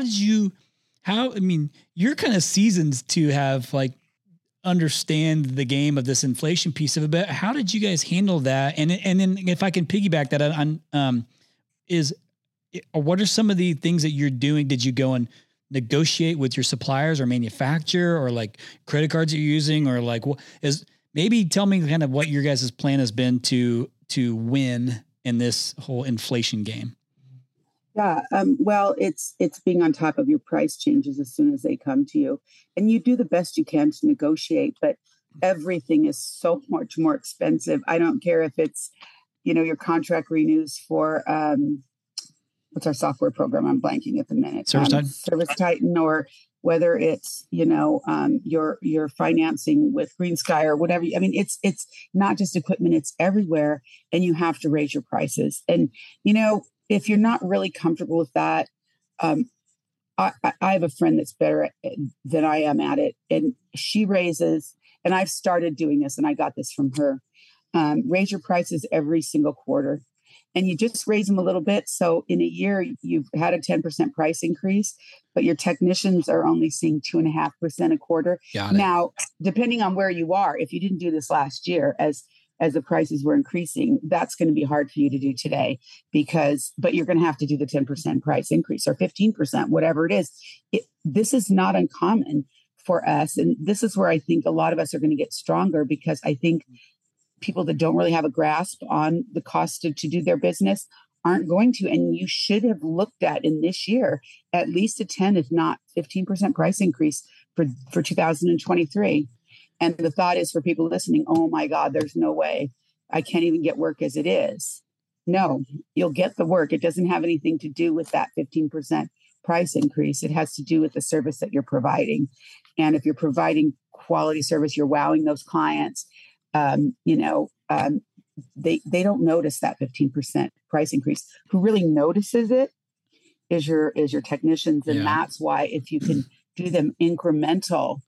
you're kind of seasoned to have understand the game of this inflation piece of it, but how did you guys handle that? And then if I can piggyback that on, what are some of the things that you're doing? Did you go and negotiate with your suppliers or manufacturer, or credit cards that you're using, or maybe tell me kind of what your guys' plan has been to win in this whole inflation game? Yeah. Well, it's being on top of your price changes as soon as they come to you, and you do the best you can to negotiate, but everything is so much more expensive. I don't care if it's, your contract renews for, what's our software program? I'm blanking at the minute. ServiceTitan, or whether it's, your financing with GreenSky or whatever. I mean, it's not just equipment, it's everywhere, and you have to raise your prices. And, if you're not really comfortable with that, I have a friend that's better than I am at it. And she raises, and I've started doing this, and I got this from her, raise your prices every single quarter. And you just raise them a little bit. So in a year, you've had a 10% price increase, but your technicians are only seeing 2.5% a quarter. Now, depending on where you are, if you didn't do this last year, as the prices were increasing, that's going to be hard for you to do today, but you're going to have to do the 10% price increase, or 15%, whatever it is. This is not uncommon for us. And this is where I think a lot of us are going to get stronger, because I think people that don't really have a grasp on the cost to do their business aren't going to. And you should have looked at in this year at least a 10, if not 15% price increase for 2023. And the thought is for people listening, oh my God, there's no way I can't even get work as it is. No, you'll get the work. It doesn't have anything to do with that 15% price increase. It has to do with the service that you're providing. And if you're providing quality service, you're wowing those clients, they don't notice that 15% price increase. Who really notices it is your technicians. And that's why if you can do them incremental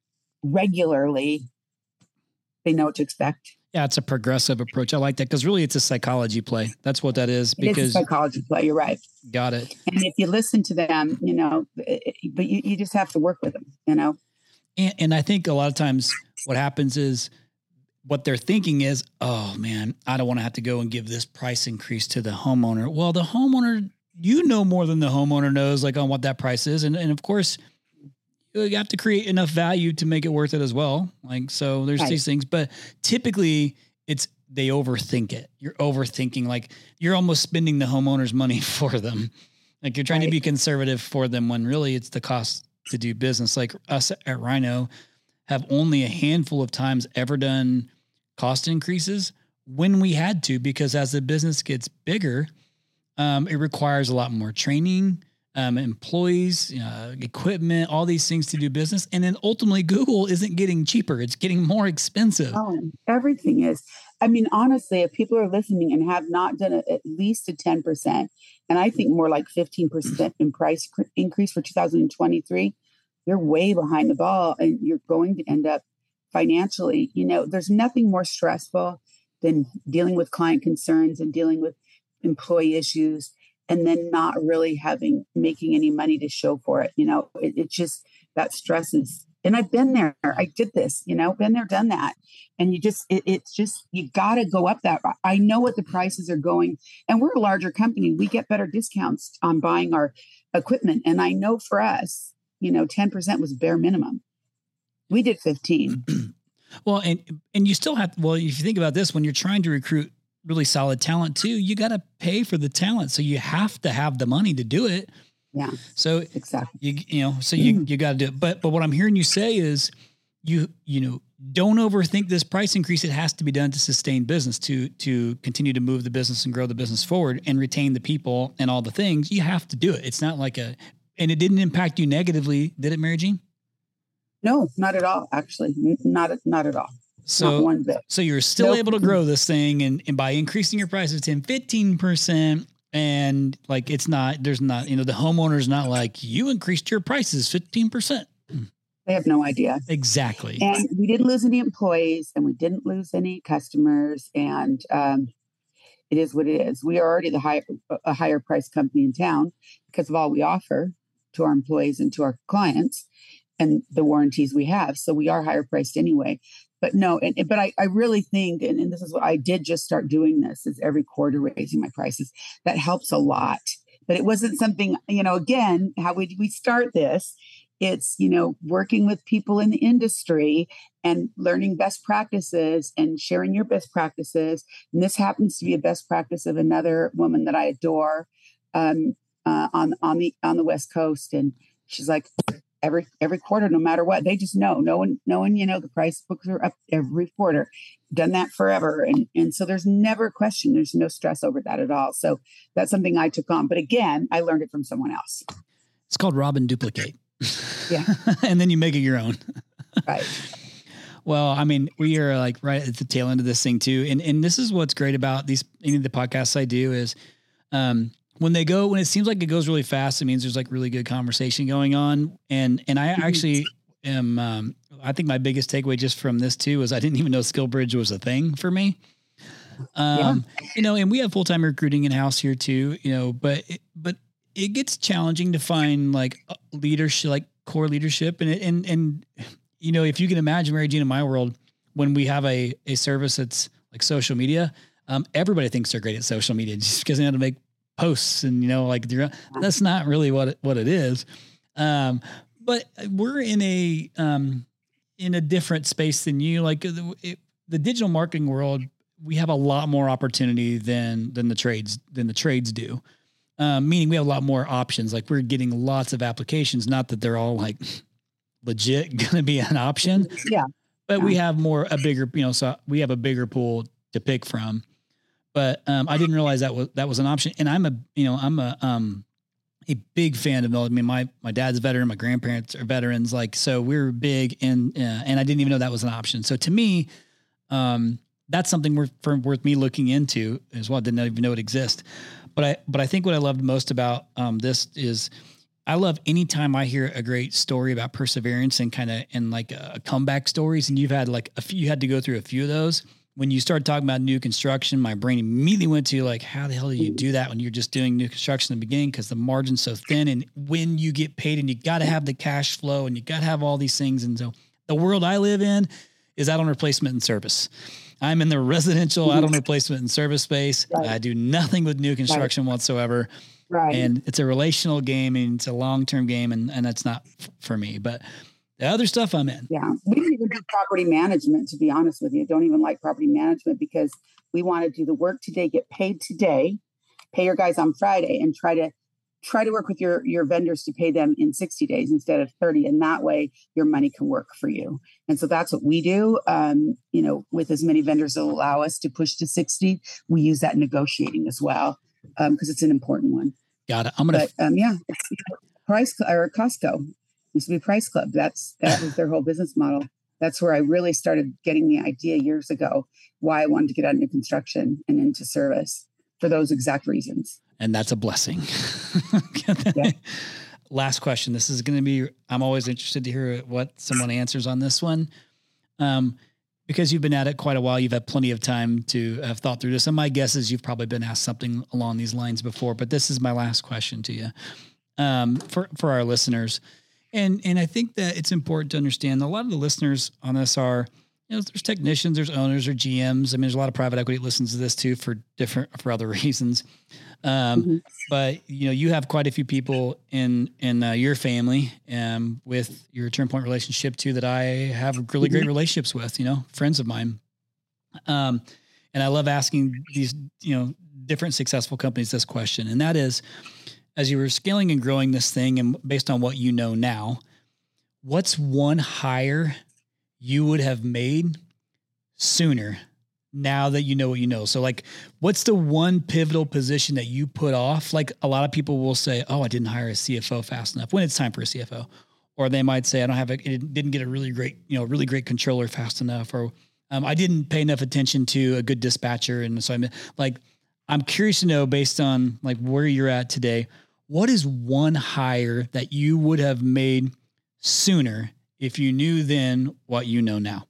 regularly, they know what to expect. Yeah, it's a progressive approach. I like that because really it's a psychology play. That's what that is. Because it's a psychology play. You're right. Got it. And if you listen to them, but you just have to work with them, And I think a lot of times what happens is what they're thinking is, oh man, I don't want to have to go and give this price increase to the homeowner. Well, the homeowner, more than the homeowner knows, like on what that price is. And of course, you have to create enough value to make it worth it as well. Like, so there's these things, but typically they overthink it. You're overthinking, like you're almost spending the homeowner's money for them. Like you're trying to be conservative for them when really it's the cost to do business. Like us at Rhino have only a handful of times ever done cost increases when we had to, because as the business gets bigger, it requires a lot more training, employees, equipment, all these things to do business. And then ultimately Google isn't getting cheaper. It's getting more expensive. Oh, everything is. I mean, honestly, if people are listening and have not done at least a 10%, and I think more like 15% in price increase for 2023, you're way behind the ball and you're going to end up financially, there's nothing more stressful than dealing with client concerns and dealing with employee issues and then not really making any money to show for it. It just, that stresses. And I've been there. I did this, been there, done that. And you got to go up that. I know what the prices are going, and we're a larger company. We get better discounts on buying our equipment. And I know for us, 10% was bare minimum. We did 15. Well, and you still have, if you think about this, when you're trying to recruit really solid talent too, you got to pay for the talent. So you have to have the money to do it. Yeah. So exactly. You got to do it. But what I'm hearing you say is don't overthink this price increase. It has to be done to sustain business, to continue to move the business and grow the business forward and retain the people and all the things. You have to do it. It's not like and it didn't impact you negatively, did it, Mary Jean? No, not at all. Actually, not at all. So, not one bit. So you're still able to grow this thing and by increasing your prices 15%, and like, there's not, the homeowner's not like, you increased your prices 15%. They have no idea. Exactly. And we didn't lose any employees and we didn't lose any customers. And it is what it is. We are already a higher price company in town because of all we offer to our employees and to our clients and the warranties we have. So we are higher priced anyway. But no, but I really think, and this is what I did just start doing this, is every quarter raising my prices. That helps a lot. But it wasn't something, again, how we start this. It's, working with people in the industry and learning best practices and sharing your best practices. And this happens to be a best practice of another woman that I adore on the West Coast. And she's like, every quarter, no matter what, they just know, knowing, the price books are up every quarter, done that forever. And so there's never a question. There's no stress over that at all. So that's something I took on. But again, I learned it from someone else. It's called rob and duplicate. Yeah. And then you make it your own. Right. Well, I mean, we are like right at the tail end of this thing too. And this is what's great about the podcasts I do is, when it seems like it goes really fast, it means there's like really good conversation going on. And I actually am, I think my biggest takeaway just from this too, is I didn't even know SkillBridge was a thing for me. And we have full-time recruiting in-house here too, but it gets challenging to find like leadership, like core leadership. And if you can imagine, Mary Jean, in my world, when we have a service that's like social media, everybody thinks they're great at social media just because they know how to make posts and, that's not really what it is. But we're in a different space than you, like the digital marketing world. we have a lot more opportunity than the trades do. Meaning we have a lot more options. Like we're getting lots of applications, not that they're all like legit going to be an option. Yeah. But we have a bigger pool to pick from. But I didn't realize that was an option. And I'm a big fan of, I mean, my dad's a veteran, my grandparents are veterans. Like, so we're big and I didn't even know that was an option. So to me, that's something worth me looking into as well. I didn't even know it exists. But I think what I loved most about this is I love anytime I hear a great story about perseverance and like comeback stories. And you've had like you had to go through a few of those. When you started talking about new construction, my brain immediately went to like, how the hell do you do that when you're just doing new construction in the beginning? Because the margin's so thin, and when you get paid, and you got to have the cash flow, and you got to have all these things. And so the world I live in is add-on replacement and service. I'm in the residential add-on replacement and service space. Right. I do nothing with new construction whatsoever. Right. And it's a relational game, and it's a long-term game, and that's not for me. But the other stuff I'm in. Yeah. We don't even do property management, to be honest with you. Don't even like property management because we want to do the work today, get paid today, pay your guys on Friday, and try to work with your vendors to pay them in 60 days instead of 30. And that way your money can work for you. And so that's what we do. With as many vendors that allow us to push to 60, we use that in negotiating as well. Because it's an important one. Got it. Price or Costco used to be Price Club. That was their whole business model. That's where I really started getting the idea years ago why I wanted to get out of new construction and into service for those exact reasons. And that's a blessing. Yeah. Last question. This is going to be, I'm always interested to hear what someone answers on this one. Because you've been at it quite a while, you've had plenty of time to have thought through this. And my guess is you've probably been asked something along these lines before, but this is my last question to you, for our listeners. And I think that it's important to understand a lot of the listeners on this are, there's technicians, there's owners or GMs. I mean, there's a lot of private equity that listens to this too for other reasons. But you have quite a few people in your family, with your Turn Point relationship too, that I have really great relationships with, friends of mine. And I love asking these, different successful companies this question. And that is, as you were scaling and growing this thing and based on what you know now, what's one hire you would have made sooner now that you know what you know? So like, what's the one pivotal position that you put off? Like a lot of people will say, oh, I didn't hire a CFO fast enough when it's time for a CFO. Or they might say, didn't get a really great controller fast enough. Or I didn't pay enough attention to a good dispatcher. And so I'm curious to know, based on like where you're at today, what is one hire that you would have made sooner if you knew then what you know now?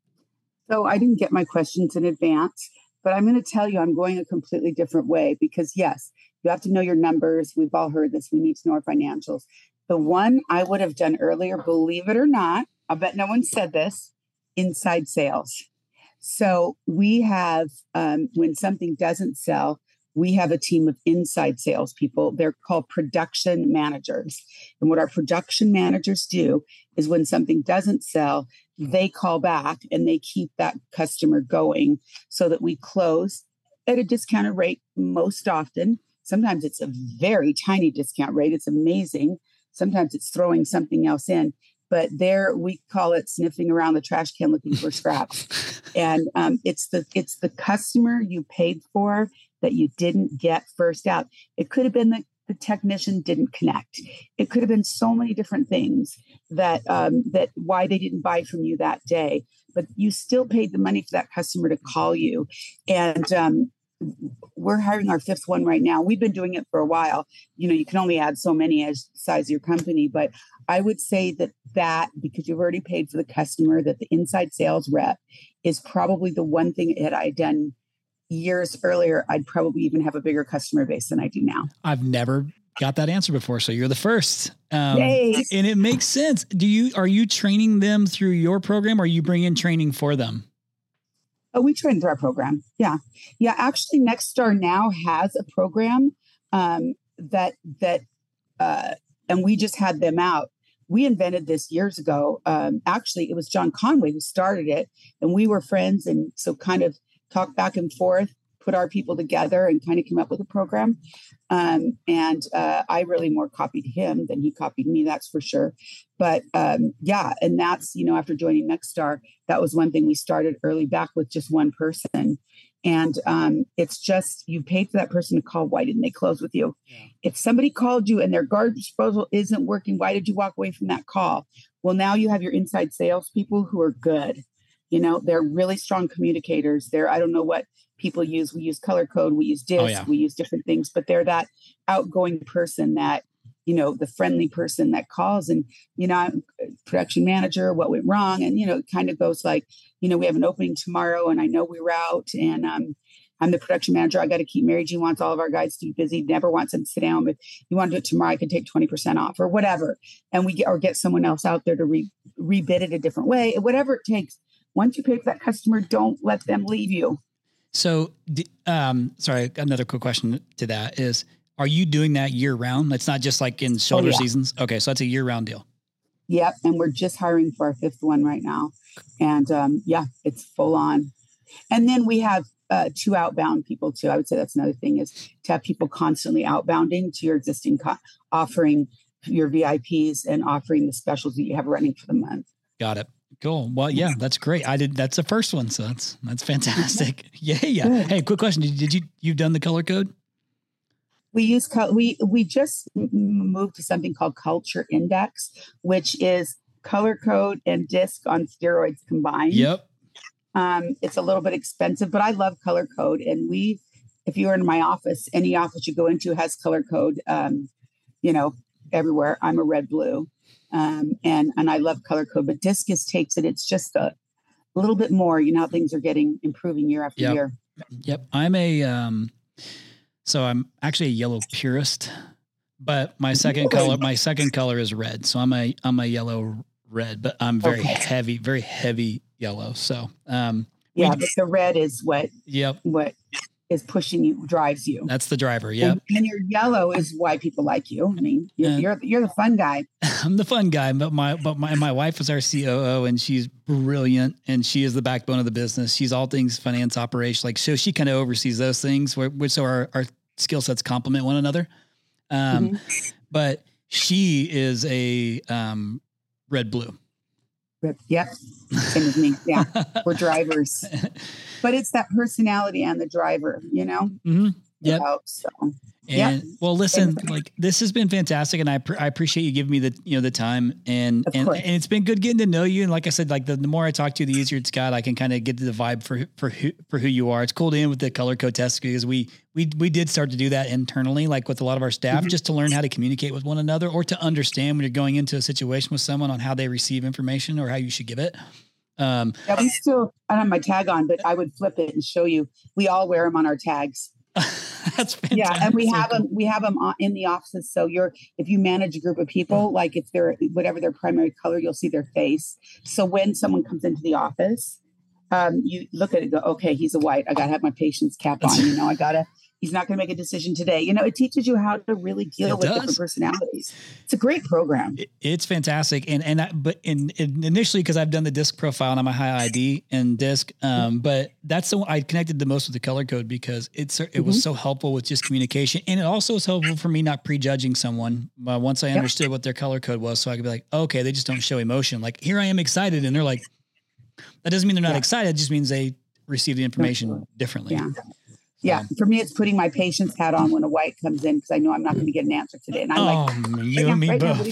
So I didn't get my questions in advance, but I'm going to tell you I'm going a completely different way because yes, you have to know your numbers. We've all heard this. We need to know our financials. The one I would have done earlier, believe it or not, I bet no one said this, inside sales. So we have, when something doesn't sell, we have a team of inside salespeople. They're called production managers. And what our production managers do is when something doesn't sell, they call back and they keep that customer going so that we close at a discounted rate most often. Sometimes it's a very tiny discount rate. It's amazing. Sometimes it's throwing something else in. But there we call it sniffing around the trash can looking for scraps. And it's the customer you paid for that you didn't get first out. It could have been the technician didn't connect. It could have been so many different things that why they didn't buy from you that day. But you still paid the money for that customer to call you. And we're hiring our fifth one right now. We've been doing it for a while. You can only add so many as the size of your company. But I would say that because you've already paid for the customer, that the inside sales rep is probably the one thing that I had done years earlier. I'd probably even have a bigger customer base than I do now. I've never got that answer before. So you're the first. Yay. And it makes sense. Are you training them through your program, or are you bringing in training for them? Oh, we train through our program. Yeah. Yeah. Actually, Nexstar now has a program and we just had them out. We invented this years ago. Actually, it was John Conway who started it, and we were friends. And so kind of talked back and forth, put our people together and kind of came up with a program. I really more copied him than he copied me, that's for sure. But yeah, and that's, after joining Nexstar, that was one thing we started early back with just one person. And it's just, you paid for that person to call. Why didn't they close with you? Yeah. If somebody called you and their garbage disposal isn't working, why did you walk away from that call? Well, now you have your inside sales people who are good. They're really strong communicators. I don't know what people use. We use color code, we use DISC, we use different things, but they're that outgoing person that, the friendly person that calls and, I'm production manager, what went wrong? And, it kind of goes like, we have an opening tomorrow and I know we're out and I'm the production manager. I got to keep Mary Jean wants all of our guys to be busy, never wants them to sit down. If you want to do it tomorrow, I can take 20% off or whatever. And get someone else out there to rebid it a different way, whatever it takes. Once you pay for that customer, don't let them leave you. So, sorry, another quick question to that is, are you doing that year round? It's not just like in shoulder seasons. Okay. So that's a year round deal. Yep. And we're just hiring for our 5th one right now. And it's full on. And then we have 2 outbound people too. I would say that's another thing is to have people constantly outbounding to your existing offering your VIPs and offering the specials that you have running for the month. Got it. Cool. Well, yeah, that's great. That's the first one. So that's fantastic. Yeah. Good. Hey, quick question. You've done the color code? We use, we just moved to something called Culture Index, which is color code and DISC on steroids combined. Yep. It's a little bit expensive, but I love color code. And if you are in my office, any office you go into has color code, everywhere. I'm a red, blue. And I love color code, but DISC takes it. It's just a little bit more, things are improving year after year. Yep. So I'm actually a yellow purist, but my second color is red. So I'm a yellow red, but I'm very heavy yellow. So, but the red is what is pushing you, drives you. That's the driver. Yeah. And your yellow is why people like you. I mean, you're the fun guy. I'm the fun guy, but my wife is our COO and she's brilliant and she is the backbone of the business. She's all things finance operation. So she kind of oversees those things so our skill sets complement one another. But she is a red blue. Yep. Same as me. Yeah. We're drivers. But it's that personality and the driver, Mm-hmm. Yep. So, well, listen, this has been fantastic. And I appreciate you giving me the time and it's been good getting to know you. And like I said, like the more I talk to you, the easier it's got. I can kind of get to the vibe for who you are. It's cool to end with the color code test because we did start to do that internally, like with a lot of our staff, just to learn how to communicate with one another or to understand when you're going into a situation with someone on how they receive information or how you should give it. I don't have my tag on, but I would flip it and show you. We all wear them on our tags. That's fantastic. Yeah, and we have them in the offices. So if you manage a group of people, like if they're whatever their primary color, you'll see their face. So when someone comes into the office, you look at it and go, okay, he's a white. I got to have my patient's cap on. He's not going to make a decision today. It teaches you how to really deal with different personalities. It's a great program. It's fantastic. But initially, because I've done the DISC profile and I'm a high ID and DISC, but that's the one I connected the most with the color code because it was so helpful with just communication. And it also was helpful for me not prejudging someone once I understood what their color code was. So I could be like, okay, they just don't show emotion. Like here I am excited. And they're like, that doesn't mean they're not excited. It just means they receive the information differently. Yeah. For me, it's putting my patient's hat on when a white comes in because I know I'm not going to get an answer today. And I'm you and me both.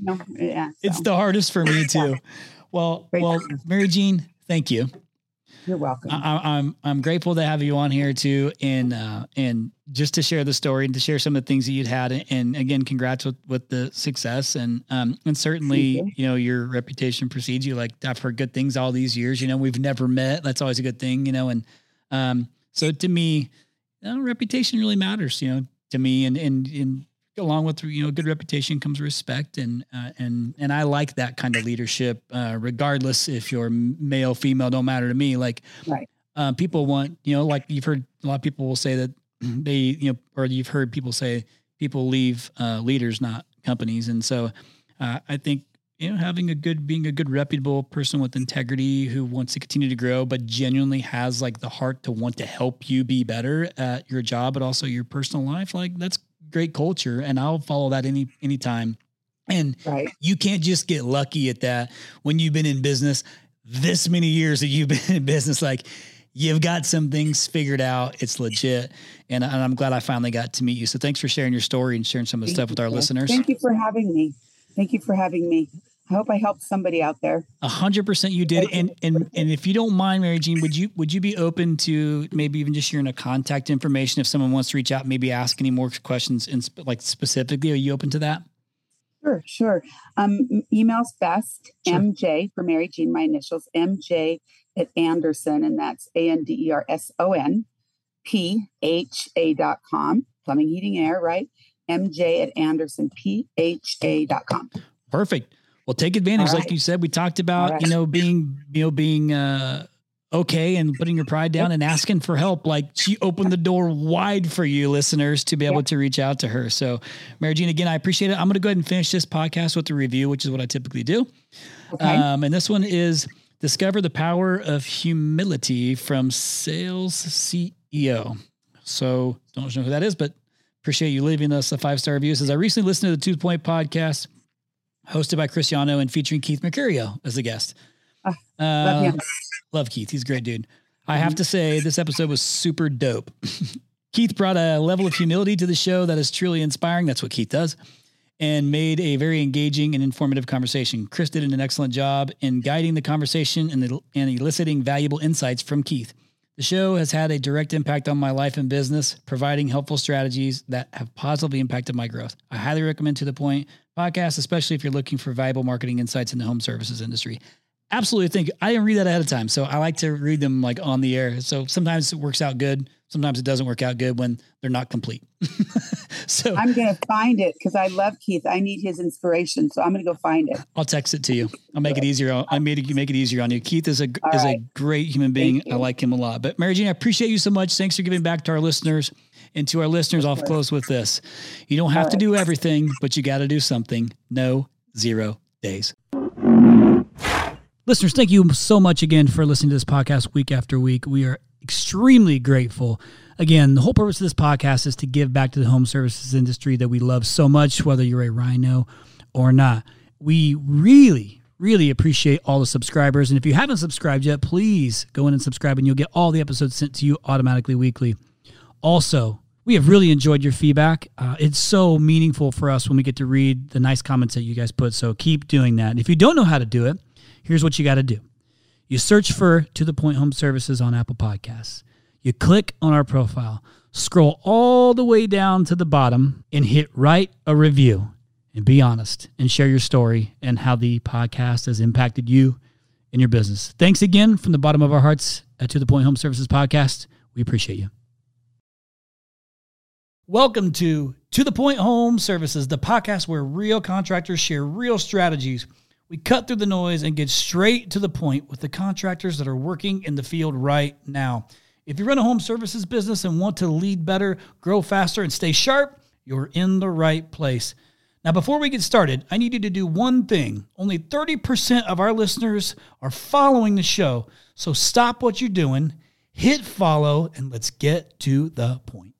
It's the hardest for me too. Well, Mary Jean, thank you. You're welcome. I'm grateful to have you on here too, and just to share the story and to share some of the things that you'd had. And again, congrats with the success and certainly your reputation precedes you. Like I've heard good things all these years. We've never met. That's always a good thing. And so to me, reputation really matters. To me, and along with good reputation comes respect, and I like that kind of leadership, regardless if you're male, female, don't matter to me. Like, right. People want like you've heard a lot of people will say that they or you've heard people say people leave leaders, not companies, and so I think being a good reputable person with integrity who wants to continue to grow, but genuinely has like the heart to want to help you be better at your job, but also your personal life. Like that's great culture. And I'll follow that anytime. And you can't just get lucky at that when you've been in business this many years that you've been in business. Like you've got some things figured out. It's legit. And I'm glad I finally got to meet you. So thanks for sharing your story and sharing some of the stuff with our listeners. Thank you for having me. I hope I helped somebody out there. 100% you did. And if you don't mind, Mary Jean, would you be open to maybe even just sharing a contact information if someone wants to reach out, maybe ask any more questions like specifically? Are you open to that? Sure. Email's best. Sure. MJ for Mary Jean, my initials, MJ at Anderson, and that's ANDERSONPHA.com. Plumbing, heating, air, right? MJ at AndersonPHA.com. Perfect. Well, take advantage. Like you said, we talked about, being okay and putting your pride down and asking for help. Like she opened the door wide for you listeners to be able to reach out to her. So Mary Jean, again, I appreciate it. I'm going to go ahead and finish this podcast with the review, which is what I typically do. Okay. And this one is Discover the Power of Humility from Sales CEO. So don't know who that is, but appreciate you leaving us a 5-star review. It says, I recently listened to the 2 The Point podcast hosted by Cristiano and featuring Keith Mercurio as a guest. Love him. Love Keith. He's a great dude. I have to say this episode was super dope. Keith brought a level of humility to the show that is truly inspiring. That's what Keith does. And made a very engaging and informative conversation. Chris did an excellent job in guiding the conversation and eliciting valuable insights from Keith. The show has had a direct impact on my life and business, providing helpful strategies that have positively impacted my growth. I highly recommend To The Point podcast, especially if you're looking for valuable marketing insights in the home services industry. Absolutely. I didn't read that ahead of time, so I like to read them like on the air. So sometimes it works out good. Sometimes it doesn't work out good when they're not complete. So I'm going to find it because I love Keith. I need his inspiration. So I'm going to go find it. I'll text it to you. I'll make it easier. I make it easier on you. Keith is a great human being. I like him a lot. But Mary Jean, I appreciate you so much. Thanks for giving back to our listeners. And to our listeners, I'll close with this. You don't have to do everything, but you got to do something. No 0 days. Listeners, thank you so much again for listening to this podcast week after week. We are extremely grateful. Again, the whole purpose of this podcast is to give back to the home services industry that we love so much, whether you're a Rhino or not. We really, really appreciate all the subscribers. And if you haven't subscribed yet, please go in and subscribe and you'll get all the episodes sent to you automatically weekly. Also, we have really enjoyed your feedback. It's so meaningful for us when we get to read the nice comments that you guys put. So keep doing that. And if you don't know how to do it, here's what you got to do. You search for To The Point Home Services on Apple Podcasts. You click on our profile, scroll all the way down to the bottom, and hit write a review. And be honest and share your story and how the podcast has impacted you and your business. Thanks again from the bottom of our hearts at To The Point Home Services Podcast. We appreciate you. Welcome to The Point Home Services, the podcast where real contractors share real strategies. We cut through the noise and get straight to the point with the contractors that are working in the field right now. If you run a home services business and want to lead better, grow faster, and stay sharp, you're in the right place. Now, before we get started, I need you to do one thing. Only 30% of our listeners are following the show. So stop what you're doing, hit follow, and let's get to the point.